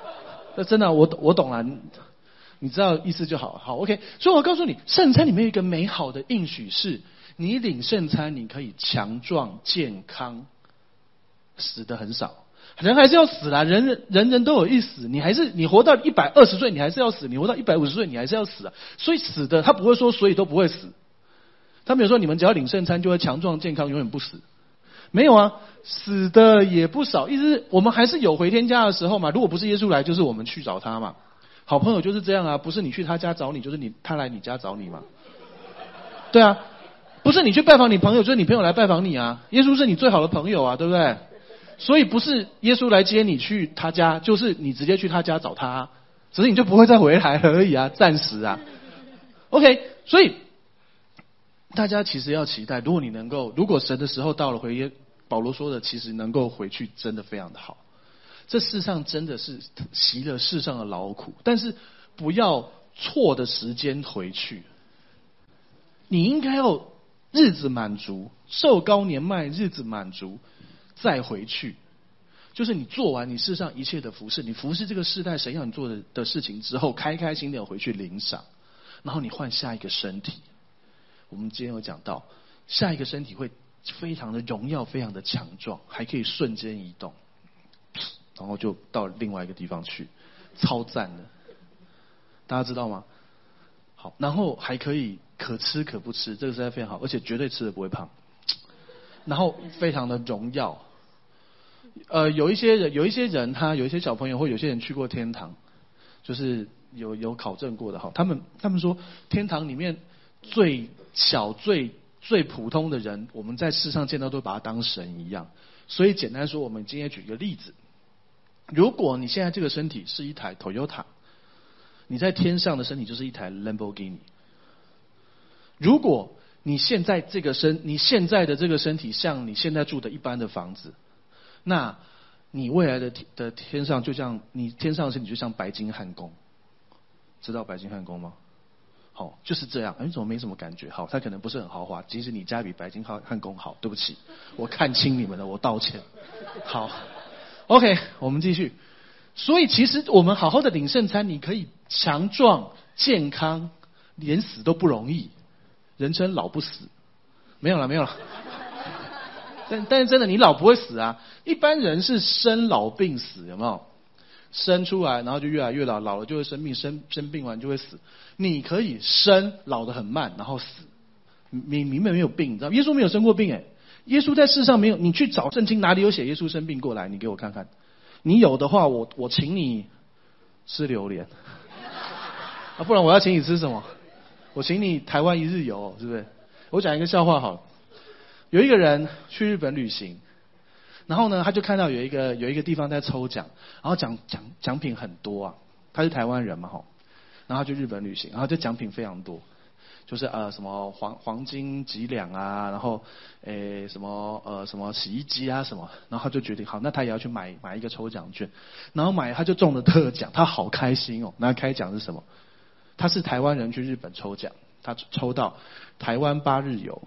那真的、啊、我我懂了，你知道意思就好。好 ，OK。所以我告诉你，圣餐里面有一个美好的应许是，你领圣餐，你可以强壮健康，死得很少。人还是要死啦，人人人人都有一死，你还是你活到一百二十岁，你还是要死；你活到一百五十岁，你还是要死啊。所以死的他不会说，所以都不会死。他没有说你们只要领圣餐就会强壮健康，永远不死。没有啊，死的也不少。意思是我们还是有回天家的时候嘛。如果不是耶稣来，就是我们去找他嘛。好朋友就是这样啊，不是你去他家找你，就是你他来你家找你嘛。对啊，不是你去拜访你朋友，就是你朋友来拜访你啊。耶稣是你最好的朋友啊，对不对？所以不是耶稣来接你去他家，就是你直接去他家找他，只是你就不会再回来而已啊，暂时啊。OK， 所以大家其实要期待，如果你能够，如果神的时候到了，回耶保罗说的，其实能够回去，真的非常的好。这世上真的是习了世上的劳苦，但是不要错的时间回去。你应该要日子满足，寿高年迈，日子满足。再回去，就是你做完你世上一切的服事，你服事这个世代神要你做的的事情之后，开开心的回去领赏，然后你换下一个身体。我们今天有讲到，下一个身体会非常的荣耀，非常的强壮，还可以瞬间移动，然后就到另外一个地方去，超赞的，大家知道吗？好，然后还可以可吃可不吃，这个实在非常好，而且绝对吃的不会胖，然后非常的荣耀。呃，有一些人，有一些人，他有一些小朋友或有些人去过天堂，就是有有考证过的哈。他们他们说，天堂里面最小、最最普通的人，我们在世上见到都把他当神一样。所以简单说，我们今天举一个例子：如果你现在这个身体是一台 Toyota， 你在天上的身体就是一台 Lamborghini。如果你现在这个身，你现在的这个身体像你现在住的一般的房子。那你未来的的天上就像你天上的身体就像白金汉宫，知道白金汉宫吗？好，就是这样。哎，怎么没什么感觉？好，它可能不是很豪华，即使你家比白金汉宫好，对不起，我看清你们了，我道歉。好 ，OK， 我们继续。所以其实我们好好的领圣餐，你可以强壮健康，连死都不容易，人称老不死。没有了，没有了。但但是真的，你老不会死啊！一般人是生老病死，有没有？生出来，然后就越来越老，老了就会生病，生生病完就会死。你可以生，老得很慢，然后死。你明明没有病，你知道？耶稣没有生过病，哎，耶稣在世上没有。你去找圣经哪里有写耶稣生病过来？你给我看看。你有的话，我我请你吃榴莲，啊，不然我要请你吃什么？我请你台湾一日游，是不是？我讲一个笑话好了。有一个人去日本旅行，然后呢，他就看到有一个有一个地方在抽奖，然后奖奖奖品很多啊。他是台湾人嘛，吼，然后他去日本旅行，然后就奖品非常多，就是呃什么黄黄金几两啊，然后诶什么呃什么洗衣机啊什么，然后他就决定好，那他也要去买买一个抽奖券，然后买他就中了特奖，他好开心哦。那开奖是什么？他是台湾人去日本抽奖，他抽到台湾八日游。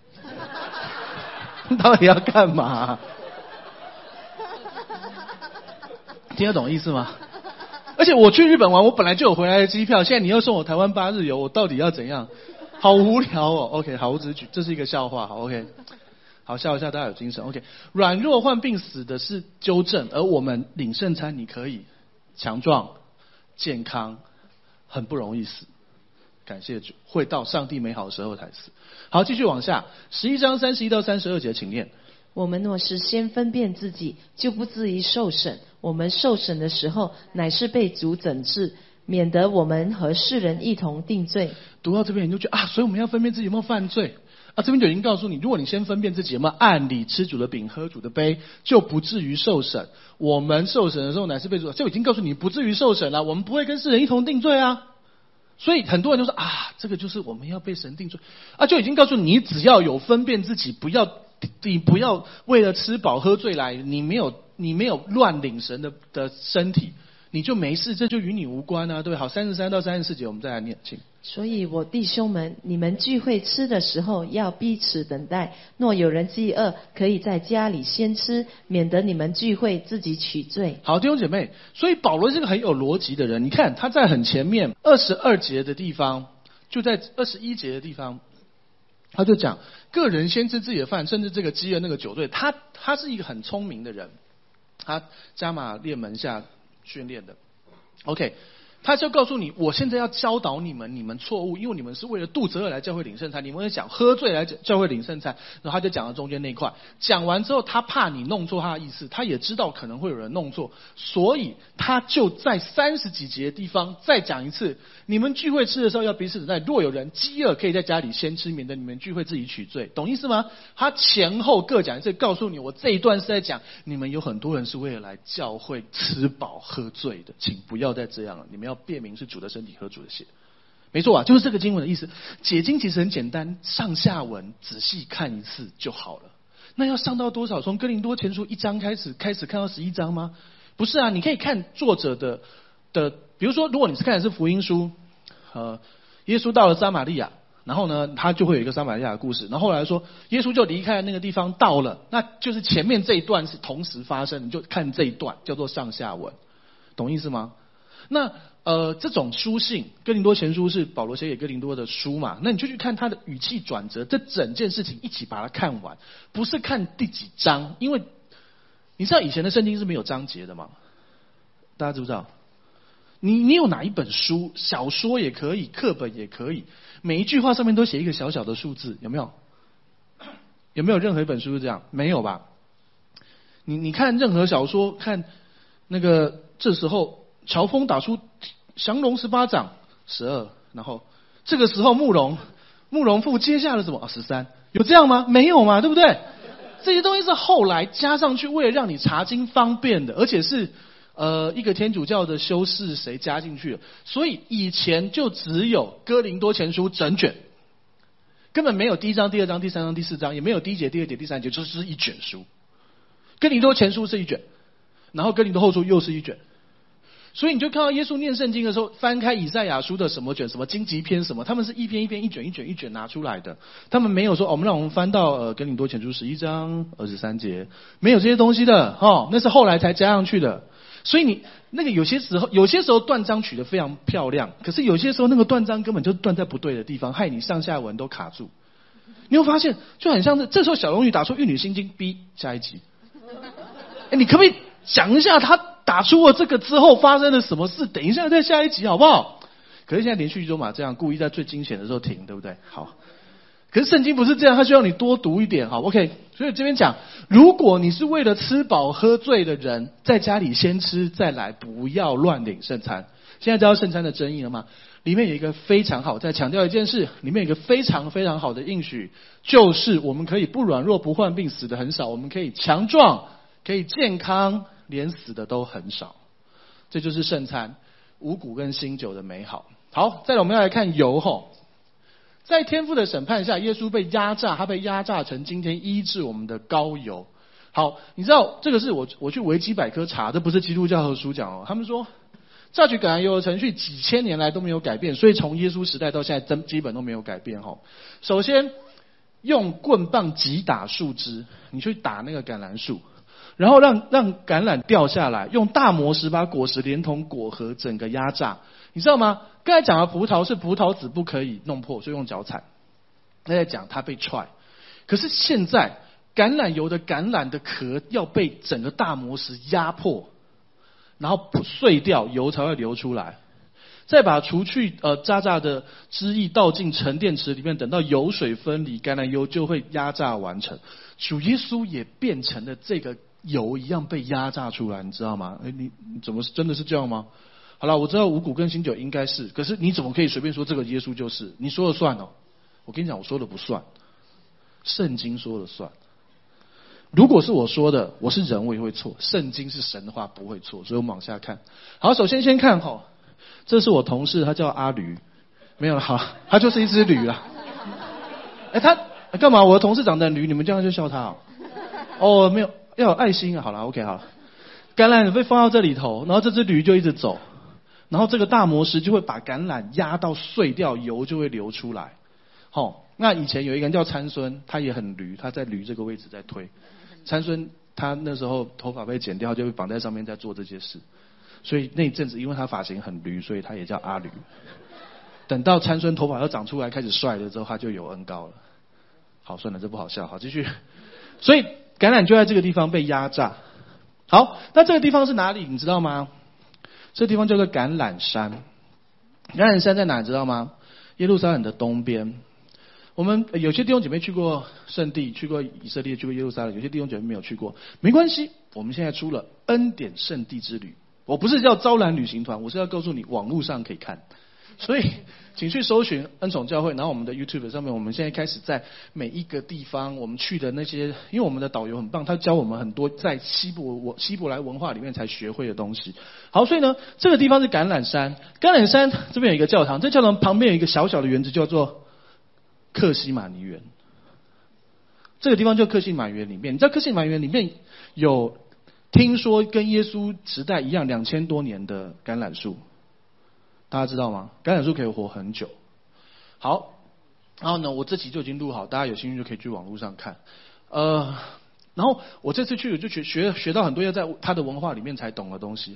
到底要干嘛？听得懂意思吗？而且我去日本玩，我本来就有回来的机票，现在你又送我台湾八日游，我到底要怎样？好无聊哦。OK， 好，我只是举，这是一个笑话。好 ，OK， 好，笑一下，大家有精神。OK， 软弱患病死的是纠正，而我们领圣餐，你可以强壮、健康，很不容易死。感谢主，会到上帝美好的时候才死。好，继续往下，十一章三十一到三十二节，请念。 我们若是先分辨自己，就不至于受审。我们受审的时候，乃是被主整治，免得我们和世人一同定罪。 读到这边你就觉得啊，所以我们要分辨自己有没有犯罪啊。这边就已经告诉你，如果你先分辨自己有没有按理吃主的饼喝主的杯，就不至于受审。我们受审的时候乃是被主，就已经告诉你不至于受审了，我们不会跟世人一同定罪啊。所以很多人就说啊，这个就是我们要被神定罪啊，就已经告诉你，只要有分辨自己，不要你不要为了吃饱喝醉来，你没有你没有乱领神的的身体， 你就没事，这就与你无关啊，对。好，三十三到三十四节我们再来念，请。 所以我弟兄们，你们聚会吃的时候要彼此等待，若有人饥饿，可以在家里先吃，免得你们聚会自己取罪。 好，弟兄姐妹，所以保罗是个很有逻辑的人。你看他在很前面二十二节的地方，就在二十一节的地方，他就讲个人先吃自己的饭，甚至这个饥饿那个酒醉。他他是一个很聪明的人，他加马列门下训练的。OK。他就告诉你，我现在要教导你们，你们错误，因为你们是为了肚子饿来教会领圣餐，你们会讲喝醉来教会领圣餐。然后他就讲了中间那一块，讲完之后，他怕你弄错他的意思，他也知道可能会有人弄错，所以他就在三十几节的地方再讲一次：你们聚会吃的时候要彼此等待，若有人饥饿，可以在家里先吃，免得你们聚会自己取罪。懂意思吗？他前后各讲一次，告诉你，我这一段是在讲你们有很多人是为了来教会吃饱喝醉的，请不要再这样了，你们要辨明是主的身体和主的血。没错啊，就是这个经文的意思。解经其实很简单，上下文仔细看一次就好了。那要上到多少？从哥林多前书一章开始，开始看到十一章吗？不是啊，你可以看作者的的，比如说，如果你是看的是福音书，呃，耶稣到了撒玛利亚，然后呢，他就会有一个撒玛利亚的故事。然后后来说，耶稣就离开了那个地方，到了，那就是前面这一段是同时发生，你就看这一段叫做上下文，懂意思吗？那呃，这种书信，哥林多前书是保罗写给哥林多的书嘛？那你就去看他的语气转折，这整件事情一起把它看完，不是看第几章，因为你知道以前的圣经是没有章节的吗？大家知不知道？你你有哪一本书，小说也可以，课本也可以，每一句话上面都写一个小小的数字，有没有？有没有任何一本书是这样？没有吧？你你看任何小说，看那个这时候。乔峰打出降龙十八掌十二，然后这个时候慕容慕容复接下了什么啊十三，有这样吗？没有嘛，对不对？这些东西是后来加上去，为了让你查经方便的，而且是呃一个天主教的修士谁加进去的，所以以前就只有哥林多前书整卷，根本没有第一章、第二章、第三章、第四章，也没有第一节、第二节、第三节，就是一卷书。哥林多前书是一卷，然后哥林多后书又是一卷。所以你就看到耶稣念圣经的时候，翻开以赛亚书的什么卷，什么荆棘篇什么，他们是一篇一篇、一卷一卷一卷拿出来的。他们没有说，哦、我们让我们翻到呃哥林多前书十一章二十三节，没有这些东西的哦，那是后来才加上去的。所以你那个有些时候，有些时候断章取得非常漂亮，可是有些时候那个断章根本就断在不对的地方，害你上下文都卡住。你会发现就很像是这时候小龙女打出玉女心经 B 下一集，哎，你可不可以讲一下他打出了这个之后发生了什么事？等一下再下一集好不好？可是现在连续剧都嘛这样，故意在最惊险的时候停，对不对？好，可是圣经不是这样，它需要你多读一点，好 ，OK。所以这边讲，如果你是为了吃饱喝醉的人，在家里先吃再来，不要乱领圣餐。现在知道圣餐的争议了吗？里面有一个非常好，再强调一件事，里面有一个非常非常好的应许，就是我们可以不软弱不患病，死的很少，我们可以强壮，可以健康，连死的都很少。这就是圣餐五谷跟新酒的美好。好，再来我们要来看油吼。在天父的审判下，耶稣被压榨，他被压榨成今天医治我们的膏油。好，你知道这个是我我去维基百科查，这不是基督教和书讲哦。他们说榨取橄榄油的程序几千年来都没有改变，所以从耶稣时代到现在真基本都没有改变吼。首先用棍棒击打树枝，你去打那个橄榄树，然后让让橄榄掉下来，用大磨石把果实连同果核整个压榨。你知道吗？刚才讲的葡萄是葡萄籽不可以弄破，所以用脚踩。那在讲它被踹，可是现在橄榄油的橄榄的壳要被整个大磨石压迫，然后碎掉，油才会流出来。再把除去呃渣渣的汁液倒进沉淀池里面，等到油水分离，橄榄油就会压榨完成。主耶稣也变成了这个油一样被压榨出来，你知道吗？哎，你你怎么真的是这样吗？好了，我知道五谷跟新酒应该是，可是你怎么可以随便说这个耶稣就是？你说了算哦。我跟你讲，我说的不算，圣经说了算。如果是我说的，我是人我也会错，圣经是神的话不会错，所以我们往下看。好，首先先看吼，这是我同事，他叫阿驴，没有了，好，他就是一只驴啦。哎，他干嘛？我的同事长得很驴，你们这样就笑他哦？哦，没有，要有爱心啊。好了 ，OK， 好了。 橄榄被放到这里头，然后这只驴就一直走，然后这个大磨石就会把橄榄压到碎掉，油就会流出来。好、哦，那以前有一个人叫参孙，他也很驴，他在驴这个位置在推。参孙他那时候头发被剪掉，就被绑在上面在做这些事，所以那一阵子因为他发型很驴，所以他也叫阿驴。等到参孙头发要长出来开始帅了之后，他就有恩膏了。好，算了，这不好笑，好继续。所以橄榄就在这个地方被压榨。好，那这个地方是哪里？你知道吗？这个地方叫做橄榄山。橄榄山在哪？你知道吗？耶路撒冷的东边。我们有些弟兄姐妹去过圣地，去过以色列，去过耶路撒冷，有些弟兄姐妹没有去过，没关系。我们现在出了恩典圣地之旅，我不是叫招揽旅行团，我是要告诉你网络上可以看。所以请去搜寻恩宠教会，然后我们的 YouTube 上面，我们现在开始在每一个地方我们去的那些，因为我们的导游很棒，他教我们很多在希伯希伯来文化里面才学会的东西。好，所以呢，这个地方是橄榄山，橄榄山这边有一个教堂，这教堂旁边有一个小小的园子叫做克西马尼园。这个地方就克西马尼园里面，你知道克西马尼园里面有听说跟耶稣时代一样两千多年的橄榄树。大家知道吗？橄榄树可以活很久。好，然后呢，我这集就已经录好，大家有兴趣就可以去网络上看。呃，然后我这次去我就学学学到很多要在它的文化里面才懂的东西哈。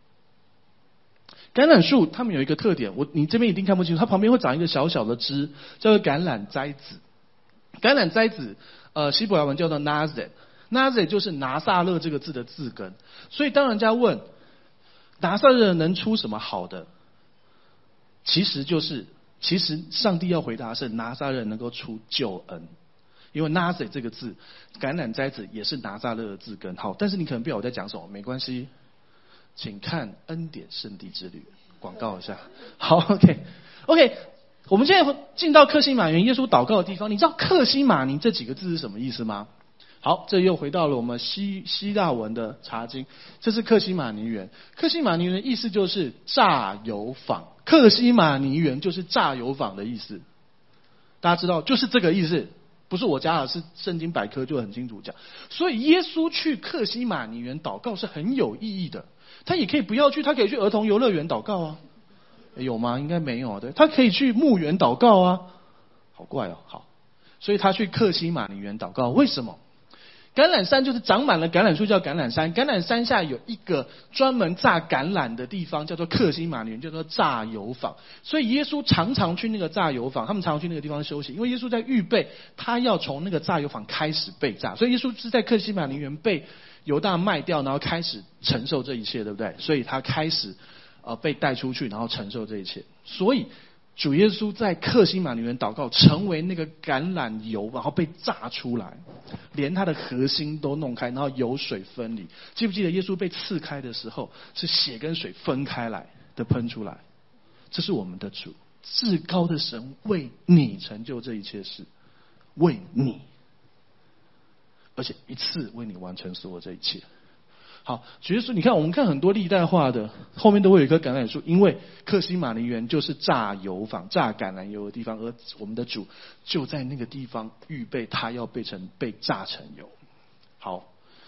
橄榄树它们有一个特点，我你这边一定看不清楚，它旁边会长一个小小的枝，叫做橄榄栽子。橄榄栽子，呃，希伯来文叫做 Nazareth，Nazareth 就是拿撒勒这个字的字根。所以当人家问拿撒勒能出什么好的？其实就是，其实上帝要回答是拿撒勒能够出救恩，因为 Nazareth 这个字，橄榄栽子也是拿撒勒的字根。好，但是你可能不知道我在讲什么，没关系，请看恩典圣地之旅，广告一下。好 ，OK，OK，、OK, OK, 我们现在进到克西马尼园耶稣祷告的地方，你知道克西马尼这几个字是什么意思吗？好，这又回到了我们希希腊文的查经，这是克西马尼园。克西马尼园的意思就是榨油坊，克西马尼园就是榨油坊的意思。大家知道，就是这个意思，不是我加的，是圣经百科就很清楚讲。所以耶稣去克西马尼园祷告是很有意义的。他也可以不要去，他可以去儿童游乐园祷告啊，有吗？应该没有，对，他可以去墓园祷告啊，好怪哦，好，所以他去克西马尼园祷告，为什么？橄榄山就是长满了橄榄树，叫橄榄山。橄榄山下有一个专门榨橄榄的地方，叫做克西马尼园，叫做榨油坊。所以耶稣常常去那个榨油坊，他们常常去那个地方休息，因为耶稣在预备他要从那个榨油坊开始被榨，所以耶稣是在克西马尼园被犹大卖掉，然后开始承受这一切，对不对？所以他开始呃被带出去，然后承受这一切。所以主耶稣在克西马尼园祷告，成为那个橄榄油，然后被榨出来，连它的核心都弄开，然后油水分离。记不记得耶稣被刺开的时候，是血跟水分开来的喷出来？这是我们的主，至高的神为你成就这一切事，为你，而且一次为你完成所有这一切。好，主耶稣，你看我们看很多历代画的后面都会有一棵橄榄树，因为克西马尼园就是榨油坊、榨橄榄油的地方，而我们的主就在那个地方预备他要被成被榨成油。好，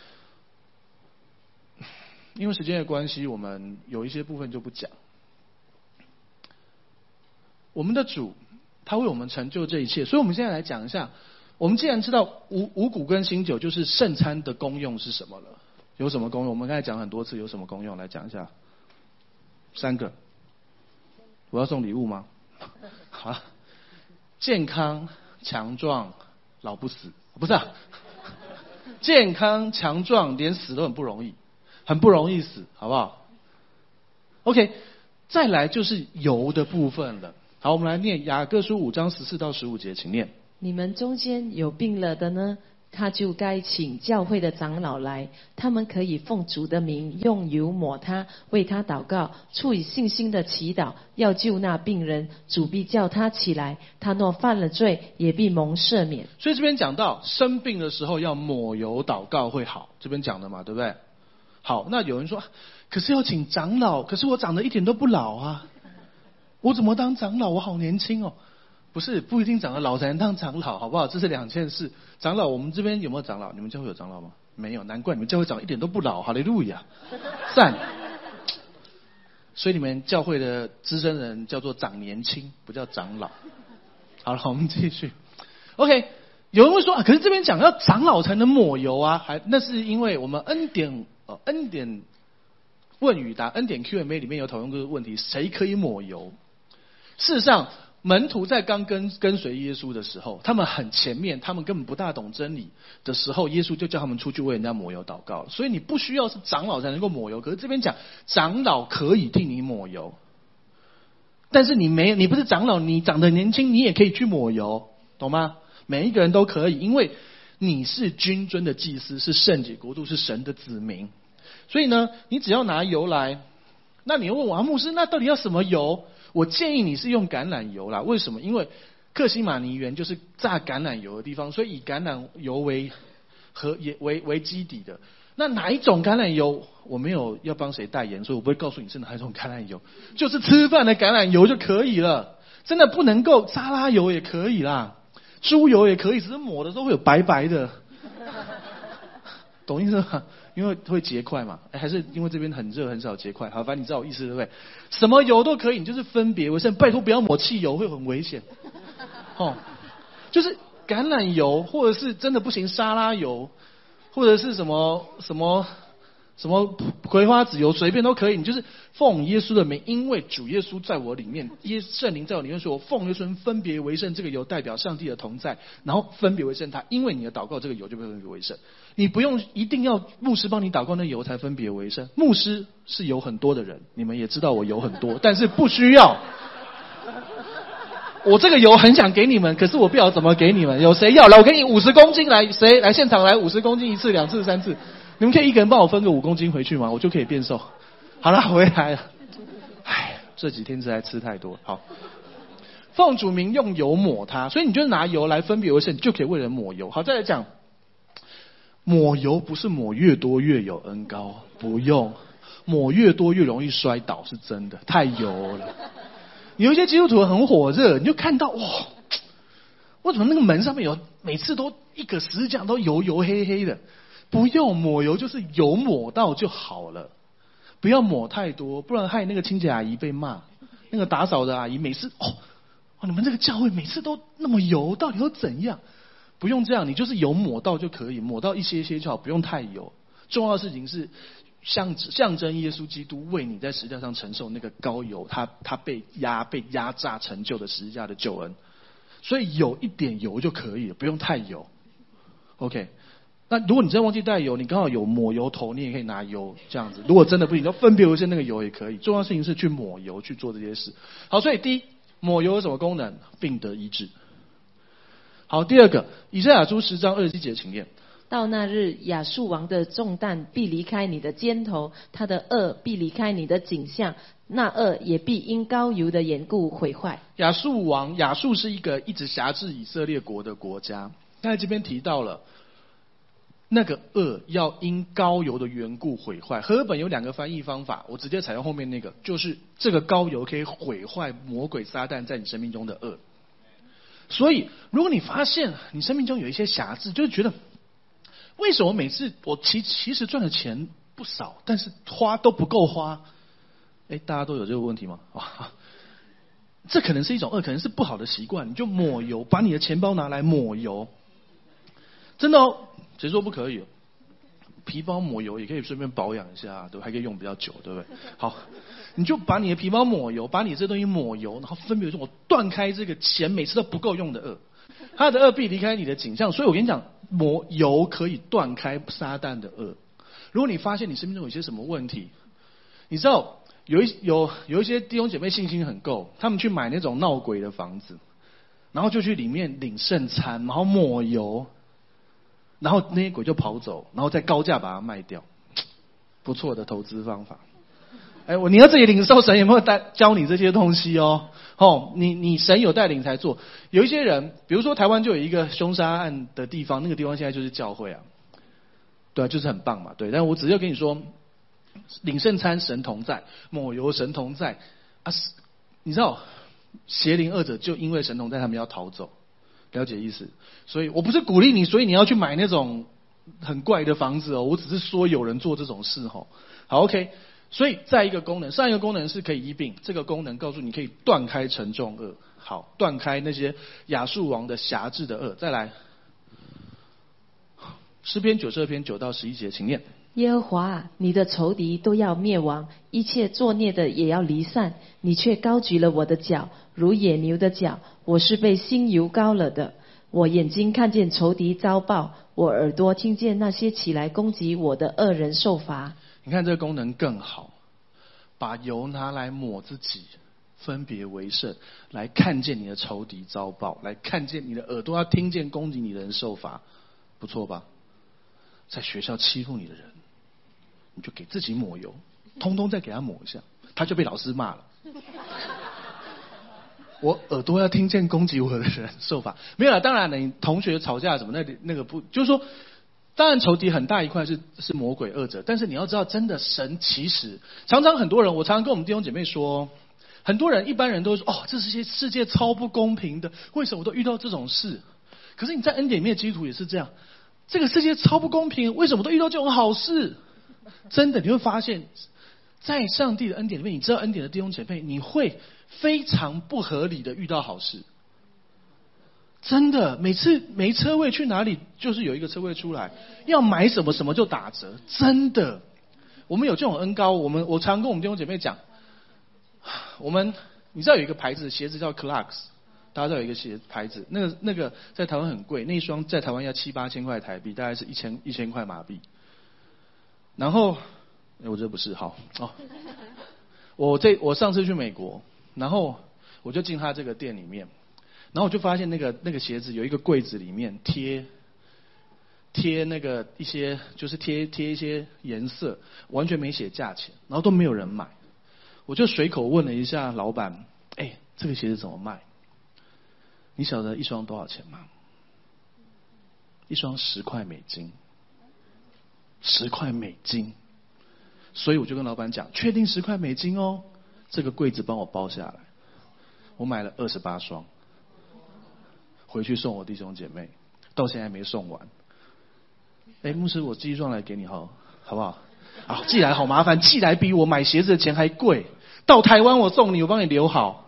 因为时间的关系，我们有一些部分就不讲。我们的主他为我们成就这一切，所以我们现在来讲一下，我们既然知道五五谷跟新酒就是圣餐的功用是什么了。有什么功用？我们刚才讲很多次，有什么功用？来讲一下。三个。我要送礼物吗？好，健康、强壮、老不死，不是啊？健康、强壮，连死都很不容易，很不容易死，好不好 ？OK， 再来就是油的部分了。好，我们来念雅各书五章十四到十五节，请念。 你们中间有病了的呢？他就该请教会的长老来，他们可以奉主的名用油抹他，为他祷告，出于信心的祈祷，要救那病人，主必叫他起来。他若犯了罪，也必蒙赦免。 所以这边讲到生病的时候要抹油祷告会好，这边讲的嘛，对不对？好，那有人说，可是要请长老，可是我长得一点都不老啊，我怎么当长老？我好年轻哦。不是，不一定长得老才能当长老，好不好？这是两件事。长老，我们这边有没有长老？你们教会有长老吗？ 没有，难怪你们教会长得一点都不老，哈利路亚，赞。所以你们教会的资深人叫做长年轻，不叫长老。好了，我们继续。OK， 有人会说啊，可是这边讲要长老才能抹油啊，还那是因为我们恩典呃恩典问与答恩典 Q and A 里面有讨论过这个问题，谁可以抹油？事实上，门徒在刚跟跟随耶稣的时候，他们很前面，他们根本不大懂真理的时候，耶稣就叫他们出去为人家抹油祷告。所以你不需要是长老才能够抹油，可是这边讲长老可以替你抹油，但是你没你不是长老，你长得年轻，你也可以去抹油，懂吗？每一个人都可以，因为你是君尊的祭司，是圣洁国度，是神的子民。所以呢，你只要拿油来，那你又问我啊，牧师，那到底要什么油？我建议你是用橄榄油啦。为什么？因为克西马尼园就是榨橄榄油的地方，所以以橄榄油为和也为为基底的。那哪一种橄榄油？我没有要帮谁代言，所以我不会告诉你是哪一种橄榄油，就是吃饭的橄榄油就可以了。真的不能够，沙拉油也可以啦，猪油也可以，只是抹的时候会有白白的，懂意思吗？因为会结块嘛，还是因为这边很热很少结块？好，反正你知道我意思对不对？什么油都可以，你就是分别为圣。拜托不要抹汽油，会很危险。哦，就是橄榄油，或者是真的不行沙拉油，或者是什么什么什么葵花籽油，随便都可以。你就是奉耶稣的名，因为主耶稣在我里面，耶圣灵在我里面，说我奉耶稣分别为圣。这个油代表上帝的同在，然后分别为圣他，因为你的祷告，这个油就被分别为圣。你不用一定要牧师帮你祷告那油才分别为圣，牧师是有很多的人，你们也知道我有很多，但是不需要。我这个油很想给你们，可是我不知道怎么给你们。有谁要来？我给你五十公斤来，谁来现场来五十公斤一次、两次、三次？你们可以一个人帮我分个五公斤回去吗？我就可以变瘦。好了，回来了。唉，这几天实在吃太多。好，奉主名用油抹它，所以你就拿油来分别为圣，就可以为人抹油。好，再来讲。抹油不是抹越多越有恩膏，不用，抹越多越容易摔倒，是真的，太油了。有一些基督徒很火热，你就看到哇，为什么那个门上面有每次都一个十字架都油油黑黑的？不用抹油，就是油抹到就好了，不要抹太多，不然害那个清洁阿姨被骂。那个打扫的阿姨每次哦，哦你们这个教会每次都那么油，到底都怎样？不用这样，你就是油抹到就可以，抹到一些些就好，不用太油。重要的事情是象象征耶稣基督为你在十字架上承受那个膏油，他他被压被压榨成就的十字架的救恩，所以有一点油就可以了，不用太油。OK， 那如果你真忘记带油，你刚好有抹油头，你也可以拿油这样子。如果真的不行，就分别为圣那个油也可以。重要的事情是去抹油去做这些事。好，所以第一，抹油有什么功能？病得医治。好，第二个，以赛亚书十章二十七节，请念。 到那日，亚述王的重担必离开你的肩头，他的恶必离开你的颈项，那恶也必因膏油的缘故毁坏。 亚述王，亚述是一个一直辖制以色列国的国家。在这边提到了那个恶要因膏油的缘故毁坏。和合本有两个翻译方法，我直接采用后面那个，就是这个膏油可以毁坏魔鬼撒旦在你生命中的恶。所以，如果你发现你生命中有一些瑕疵，就是觉得为什么每次我其其实赚的钱不少，但是花都不够花？哎，大家都有这个问题吗？啊，这可能是一种恶，可能是不好的习惯。你就抹油，把你的钱包拿来抹油，真的哦，谁说不可以？皮包抹油也可以顺便保养一下，对，还可以用比较久，对不对？好，你就把你的皮包抹油，把你这东西抹油，然后分别说，我断开这个钱每次都不够用的恶，他的恶必离开你的景象。所以我跟你讲，抹油可以断开撒旦的恶。如果你发现你生命中有些什么问题，你知道有一有有一些弟兄姐妹信心很够，他们去买那种闹鬼的房子，然后就去里面领圣餐，然后抹油。然后那些鬼就跑走，然后再高价把它卖掉，不错的投资方法。哎，我你要自己领受，神有没有带教你这些东西哦？哦，你你神有带领才做。有一些人，比如说台湾就有一个凶杀案的地方，那个地方现在就是教会啊，对啊，就是很棒嘛，对。但我只是跟你说，领圣餐神同在，抹油神同在啊，你知道邪灵恶者就因为神同在，他们要逃走。了解意思，所以我不是鼓励你，所以你要去买那种很怪的房子哦，我只是说有人做这种事哦。好 ，OK。所以再一个功能，上一个功能是可以医病，这个功能告诉你可以断开沉重恶。好，断开那些亚述王的辖制的恶。再来，诗篇九十二篇九到十一节，请念。 耶和华啊，你的仇敌都要灭亡，一切作孽的也要离散。你却高举了我的脚，如野牛的脚。我是被新油膏了的。我眼睛看见仇敌遭报，我耳朵听见那些起来攻击我的恶人受罚。 你看这个功能更好，把油拿来抹自己，分别为圣，来看见你的仇敌遭报，来看见你的耳朵要听见攻击你的人受罚，不错吧？在学校欺负你的人，你就给自己抹油，通通再给他抹一下，他就被老师骂了。我耳朵要听见攻击我的人受罚，没有啦，当然了，你同学吵架什么那那个不，就是说，当然仇敌很大一块是是魔鬼恶者，但是你要知道，真的神其实常常很多人，我常常跟我们弟兄姐妹说，很多人一般人都说，哦，这世界世界超不公平的，为什么我都遇到这种事？可是你在恩典里面的基督徒也是这样，这个世界超不公平，为什么我都遇到这种好事？真的你会发现，在上帝的恩典里面，你知道恩典的弟兄姐妹，你会非常不合理的遇到好事。真的，每次没车位去哪里，就是有一个车位出来，要买什么什么就打折。真的，我们有这种恩膏，我们我常跟我们弟兄姐妹讲，我们你知道有一个牌子鞋子叫 Clarks， 大家知道有一个鞋牌子，那个那个在台湾很贵，那一双在台湾要七八千块台币，大概是一千一千块马币。然后，哎，我这不是好哦。我这我上次去美国，然后我就进他这个店里面。然后我就发现那个那个鞋子有一个柜子里面贴贴那个一些就是贴贴一些颜色，完全没写价钱，然后都没有人买。我就随口问了一下老板，哎，这个鞋子怎么卖？你晓得一双多少钱吗？一双十块美金，十块美金。所以我就跟老板讲，确定十块美金哦，这个柜子帮我包下来。我买了二十八双。回去送我弟兄姐妹，到现在还没送完。哎，牧师，我寄一双来给你好，好不好？啊，寄来好麻烦，寄来比我买鞋子的钱还贵。到台湾我送你，我帮你留好。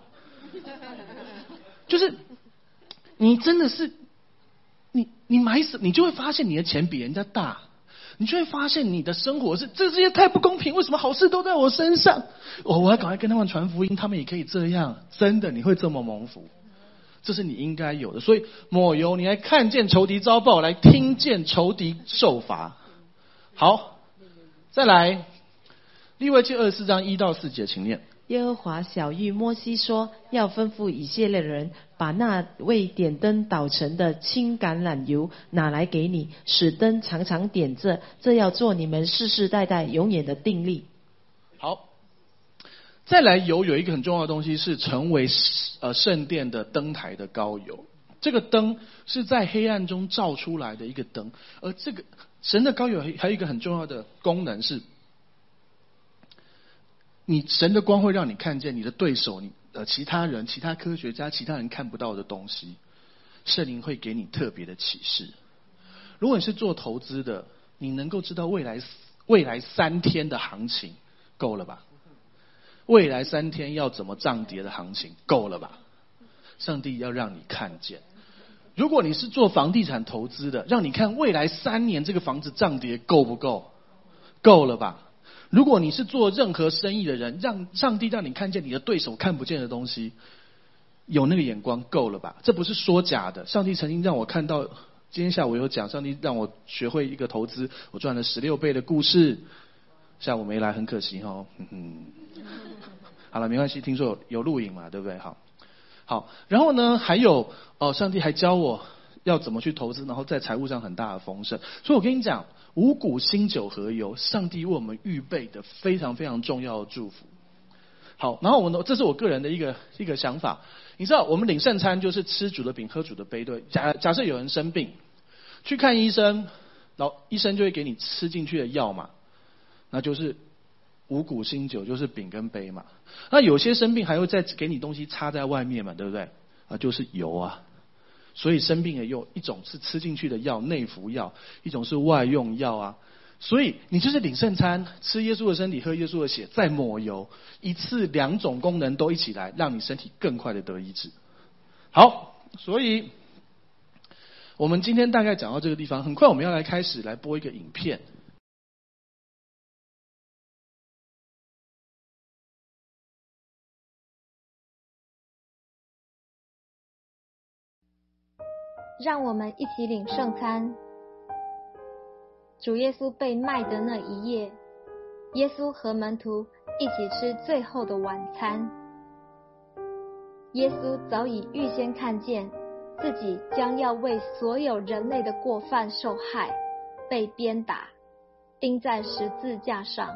就是你真的是，你你买什，你就会发现你的钱比人家大，你就会发现你的生活是这世界太不公平，为什么好事都在我身上？我我要赶快跟他们传福音，他们也可以这样，真的你会这么蒙福。这是你应该有的，所以抹油，你来看见仇敌遭报，来听见仇敌受罚。好，再来，利未记二十四章一到四节，请念。 耶和华晓谕摩西说，要吩咐以色列人把那为点灯捣成的青橄榄油拿来给你，使灯常常点着，这要做你们世世代代永远的定例。 好。再来油有一个很重要的东西是成为呃圣殿的灯台的膏油，这个灯是在黑暗中照出来的一个灯，而这个神的膏油还有一个很重要的功能是，你神的光会让你看见你的对手，你呃其他人、其他科学家、其他人看不到的东西，圣灵会给你特别的启示。如果你是做投资的，你能够知道未来未来三天的行情，够了吧？未来三天要怎么涨跌的行情够了吧？上帝要让你看见。如果你是做房地产投资的，让你看未来三年这个房子涨跌够不够？够了吧？如果你是做任何生意的人，让上帝让你看见你的对手看不见的东西，有那个眼光够了吧？这不是说假的。上帝曾经让我看到，今天下午有讲，上帝让我学会一个投资，我赚了十六倍的故事。下午没来，很可惜哦。嗯好了，没关系，听说有有录影嘛，对不对？好，好，然后呢，还有哦，上帝还教我要怎么去投资，然后在财务上很大的丰盛。所以我跟你讲，五谷新酒和油，上帝为我们预备的非常非常重要的祝福。好，然后我呢，这是我个人的一个一个想法。你知道，我们领圣餐就是吃主的饼，喝主的杯，对。假假设有人生病，去看医生，老医生就会给你吃进去的药嘛，那就是五谷新酒，就是饼跟杯嘛。那有些生病还会再给你东西插在外面嘛，对不对？啊，就是油啊。 所以生病的用一种是吃进去的药，内服药，一种是外用药啊。所以你就是领圣餐，吃耶稣的身体，喝耶稣的血，再抹油，一次两种功能都一起来，让你身体更快的得医治。好，所以我们今天大概讲到这个地方，很快我们要来开始来播一个影片。 让我们一起领圣餐。主耶稣被卖的那一夜，耶稣和门徒一起吃最后的晚餐。耶稣早已预先看见自己将要为所有人类的过犯受害，被鞭打，钉在十字架上。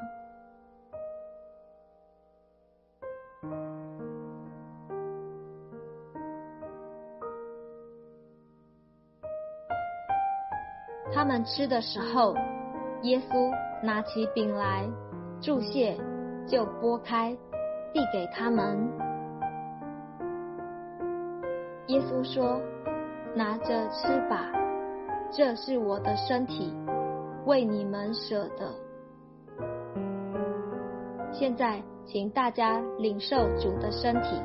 他们吃的时候，耶稣拿起饼来，祝谢，就拨开，递给他们。耶稣说：“拿着吃吧，这是我的身体，为你们舍的。”现在，请大家领受主的身体。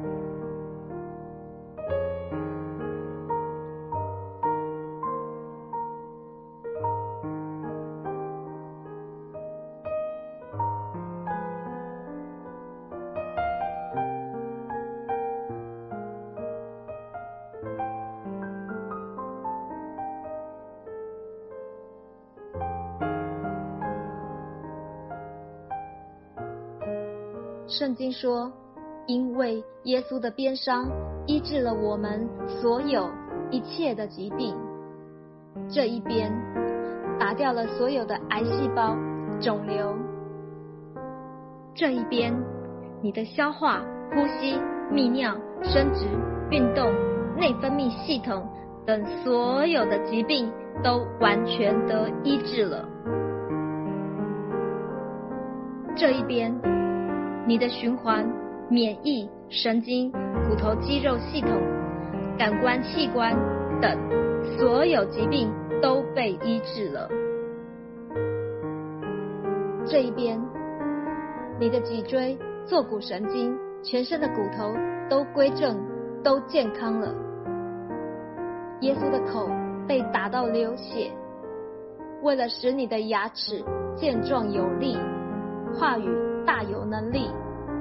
圣经说，因为耶稣的鞭伤医治了我们所有一切的疾病。这一边打掉了所有的癌细胞、肿瘤。这一边，你的消化、呼吸、泌尿、生殖、运动、内分泌系统等所有的疾病都完全得医治了。这一边，你的循环、免疫、神经、骨头肌肉系统、感官器官等所有疾病都被医治了。这一边，你的脊椎、坐骨神经、全身的骨头都归正，都健康了。耶稣的口被打到流血，为了使你的牙齿健壮有力，话语大有能力。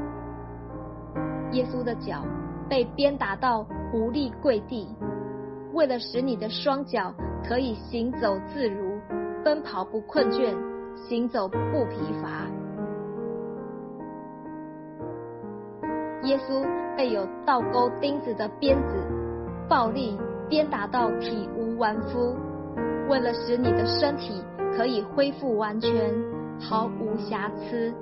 耶稣的脚被鞭打到无力跪地，为了使你的双脚可以行走自如，奔跑不困倦，行走不疲乏。耶稣被有倒钩钉子的鞭子暴力鞭打到体无完肤，为了使你的身体可以恢复完全，毫无瑕疵。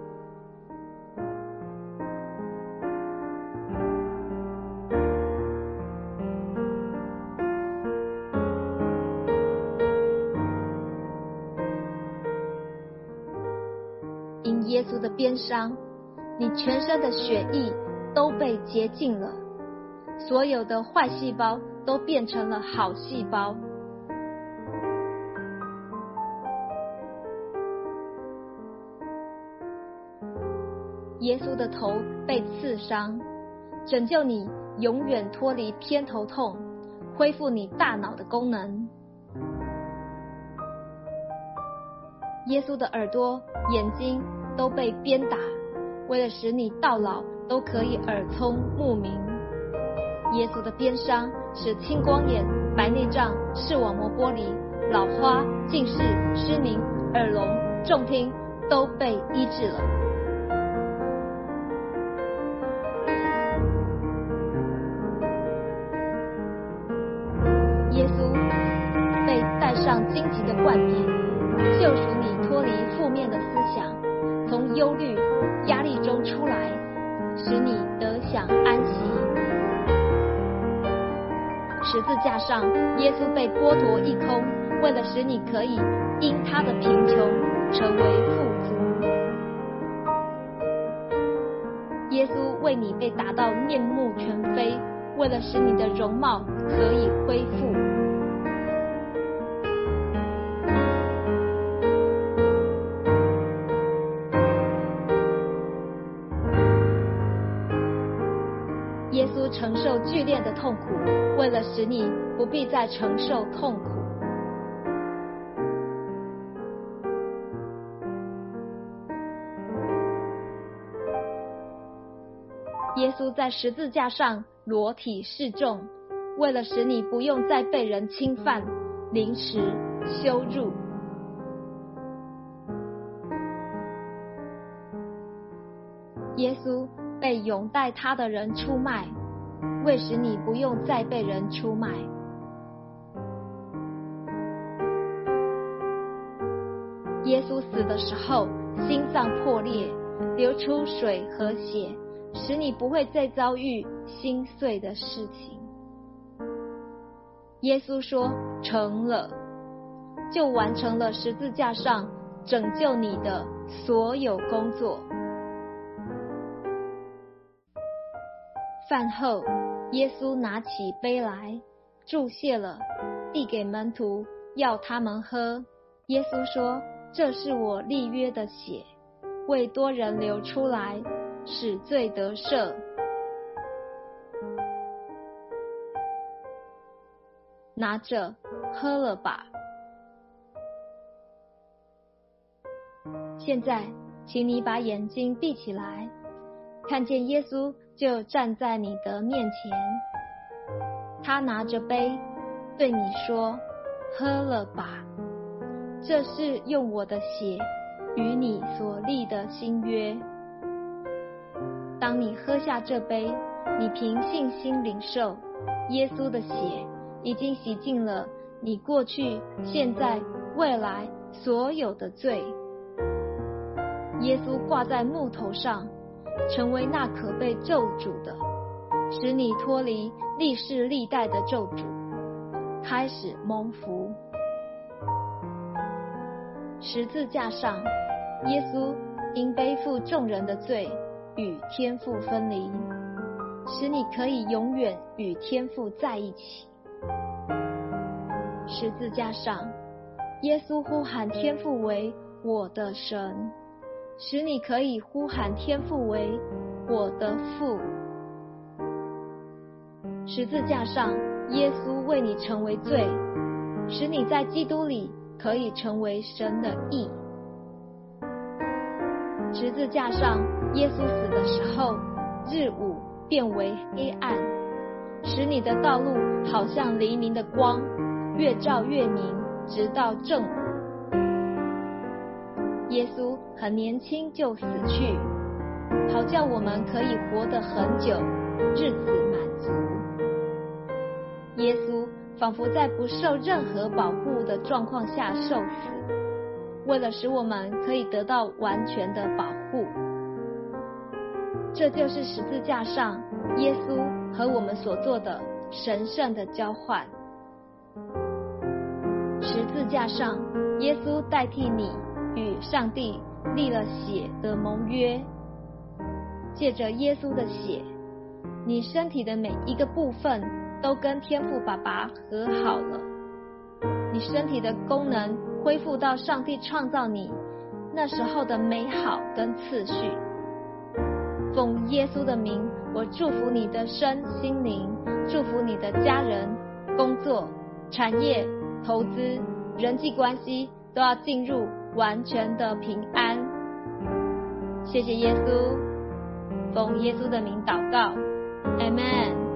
因耶稣的鞭伤，你全身的血液都被洁净了，所有的坏细胞都变成了好细胞。耶稣的头被刺伤，拯救你永远脱离偏头痛，恢复你大脑的功能。耶稣的耳朵、眼睛都被鞭打，为了使你到老都可以耳聪目明。耶稣的鞭伤使青光眼、白内障、视网膜剥离、老花、近视、失明、耳聋、重听都被医治了。耶稣被戴上荆棘的冠冕，救赎你脱离负面的思想，从忧虑、压力中出来，使你得享安息。十字架上，耶稣被剥夺一空，为了使你可以因他的贫穷成为富足。耶稣为你被打到面目全非， 为了使你的容貌可以恢复。耶稣承受剧烈的痛苦，为了使你不必再承受痛苦。耶稣在十字架上裸体示众，为了使你不用再被人侵犯、凌迟、羞辱。耶稣被拥戴他的人出卖，为使你不用再被人出卖。耶稣死的时候，心脏破裂，流出水和血，使你不会再遭遇心碎的事情。耶稣说成了，就完成了十字架上拯救你的所有工作。饭后，耶稣拿起杯来，注谢了，递给门徒，要他们喝。耶稣说，这是我立约的血，为多人流出来，使罪得赦。拿着，喝了吧。现在，请你把眼睛闭起来，看见耶稣就站在你的面前。他拿着杯，对你说：喝了吧，这是用我的血与你所立的新约。当你喝下这杯，你凭信心领受，耶稣的血已经洗净了你过去、现在、未来所有的罪。耶稣挂在木头上，成为那可被咒诅的，使你脱离历世历代的咒诅，开始蒙福。十字架上，耶稣因背负众人的罪，与天父分离，使你可以永远与天父在一起。十字架上，耶稣呼喊天父为我的神，使你可以呼喊天父为我的父。十字架上，耶稣为你成为罪，使你在基督里可以成为神的义。十字架上，耶稣死的时候，日午变为黑暗，使你的道路好像黎明的光，越照越明，直到正午。耶稣很年轻就死去，好叫我们可以活得很久，日子满足。耶稣仿佛在不受任何保护的状况下受死，为了使我们可以得到完全的保护。这就是十字架上耶稣和我们所做的神圣的交换。十字架上，耶稣代替你与上帝立了血的盟约。借着耶稣的血，你身体的每一个部分都跟天父爸爸和好了，你身体的功能恢复到上帝创造你那时候的美好跟次序。奉耶稣的名，我祝福你的身心灵，祝福你的家人、工作、产业、投资、人际关系都要进入完全的平安。谢谢耶稣，奉耶稣的名祷告， Amen。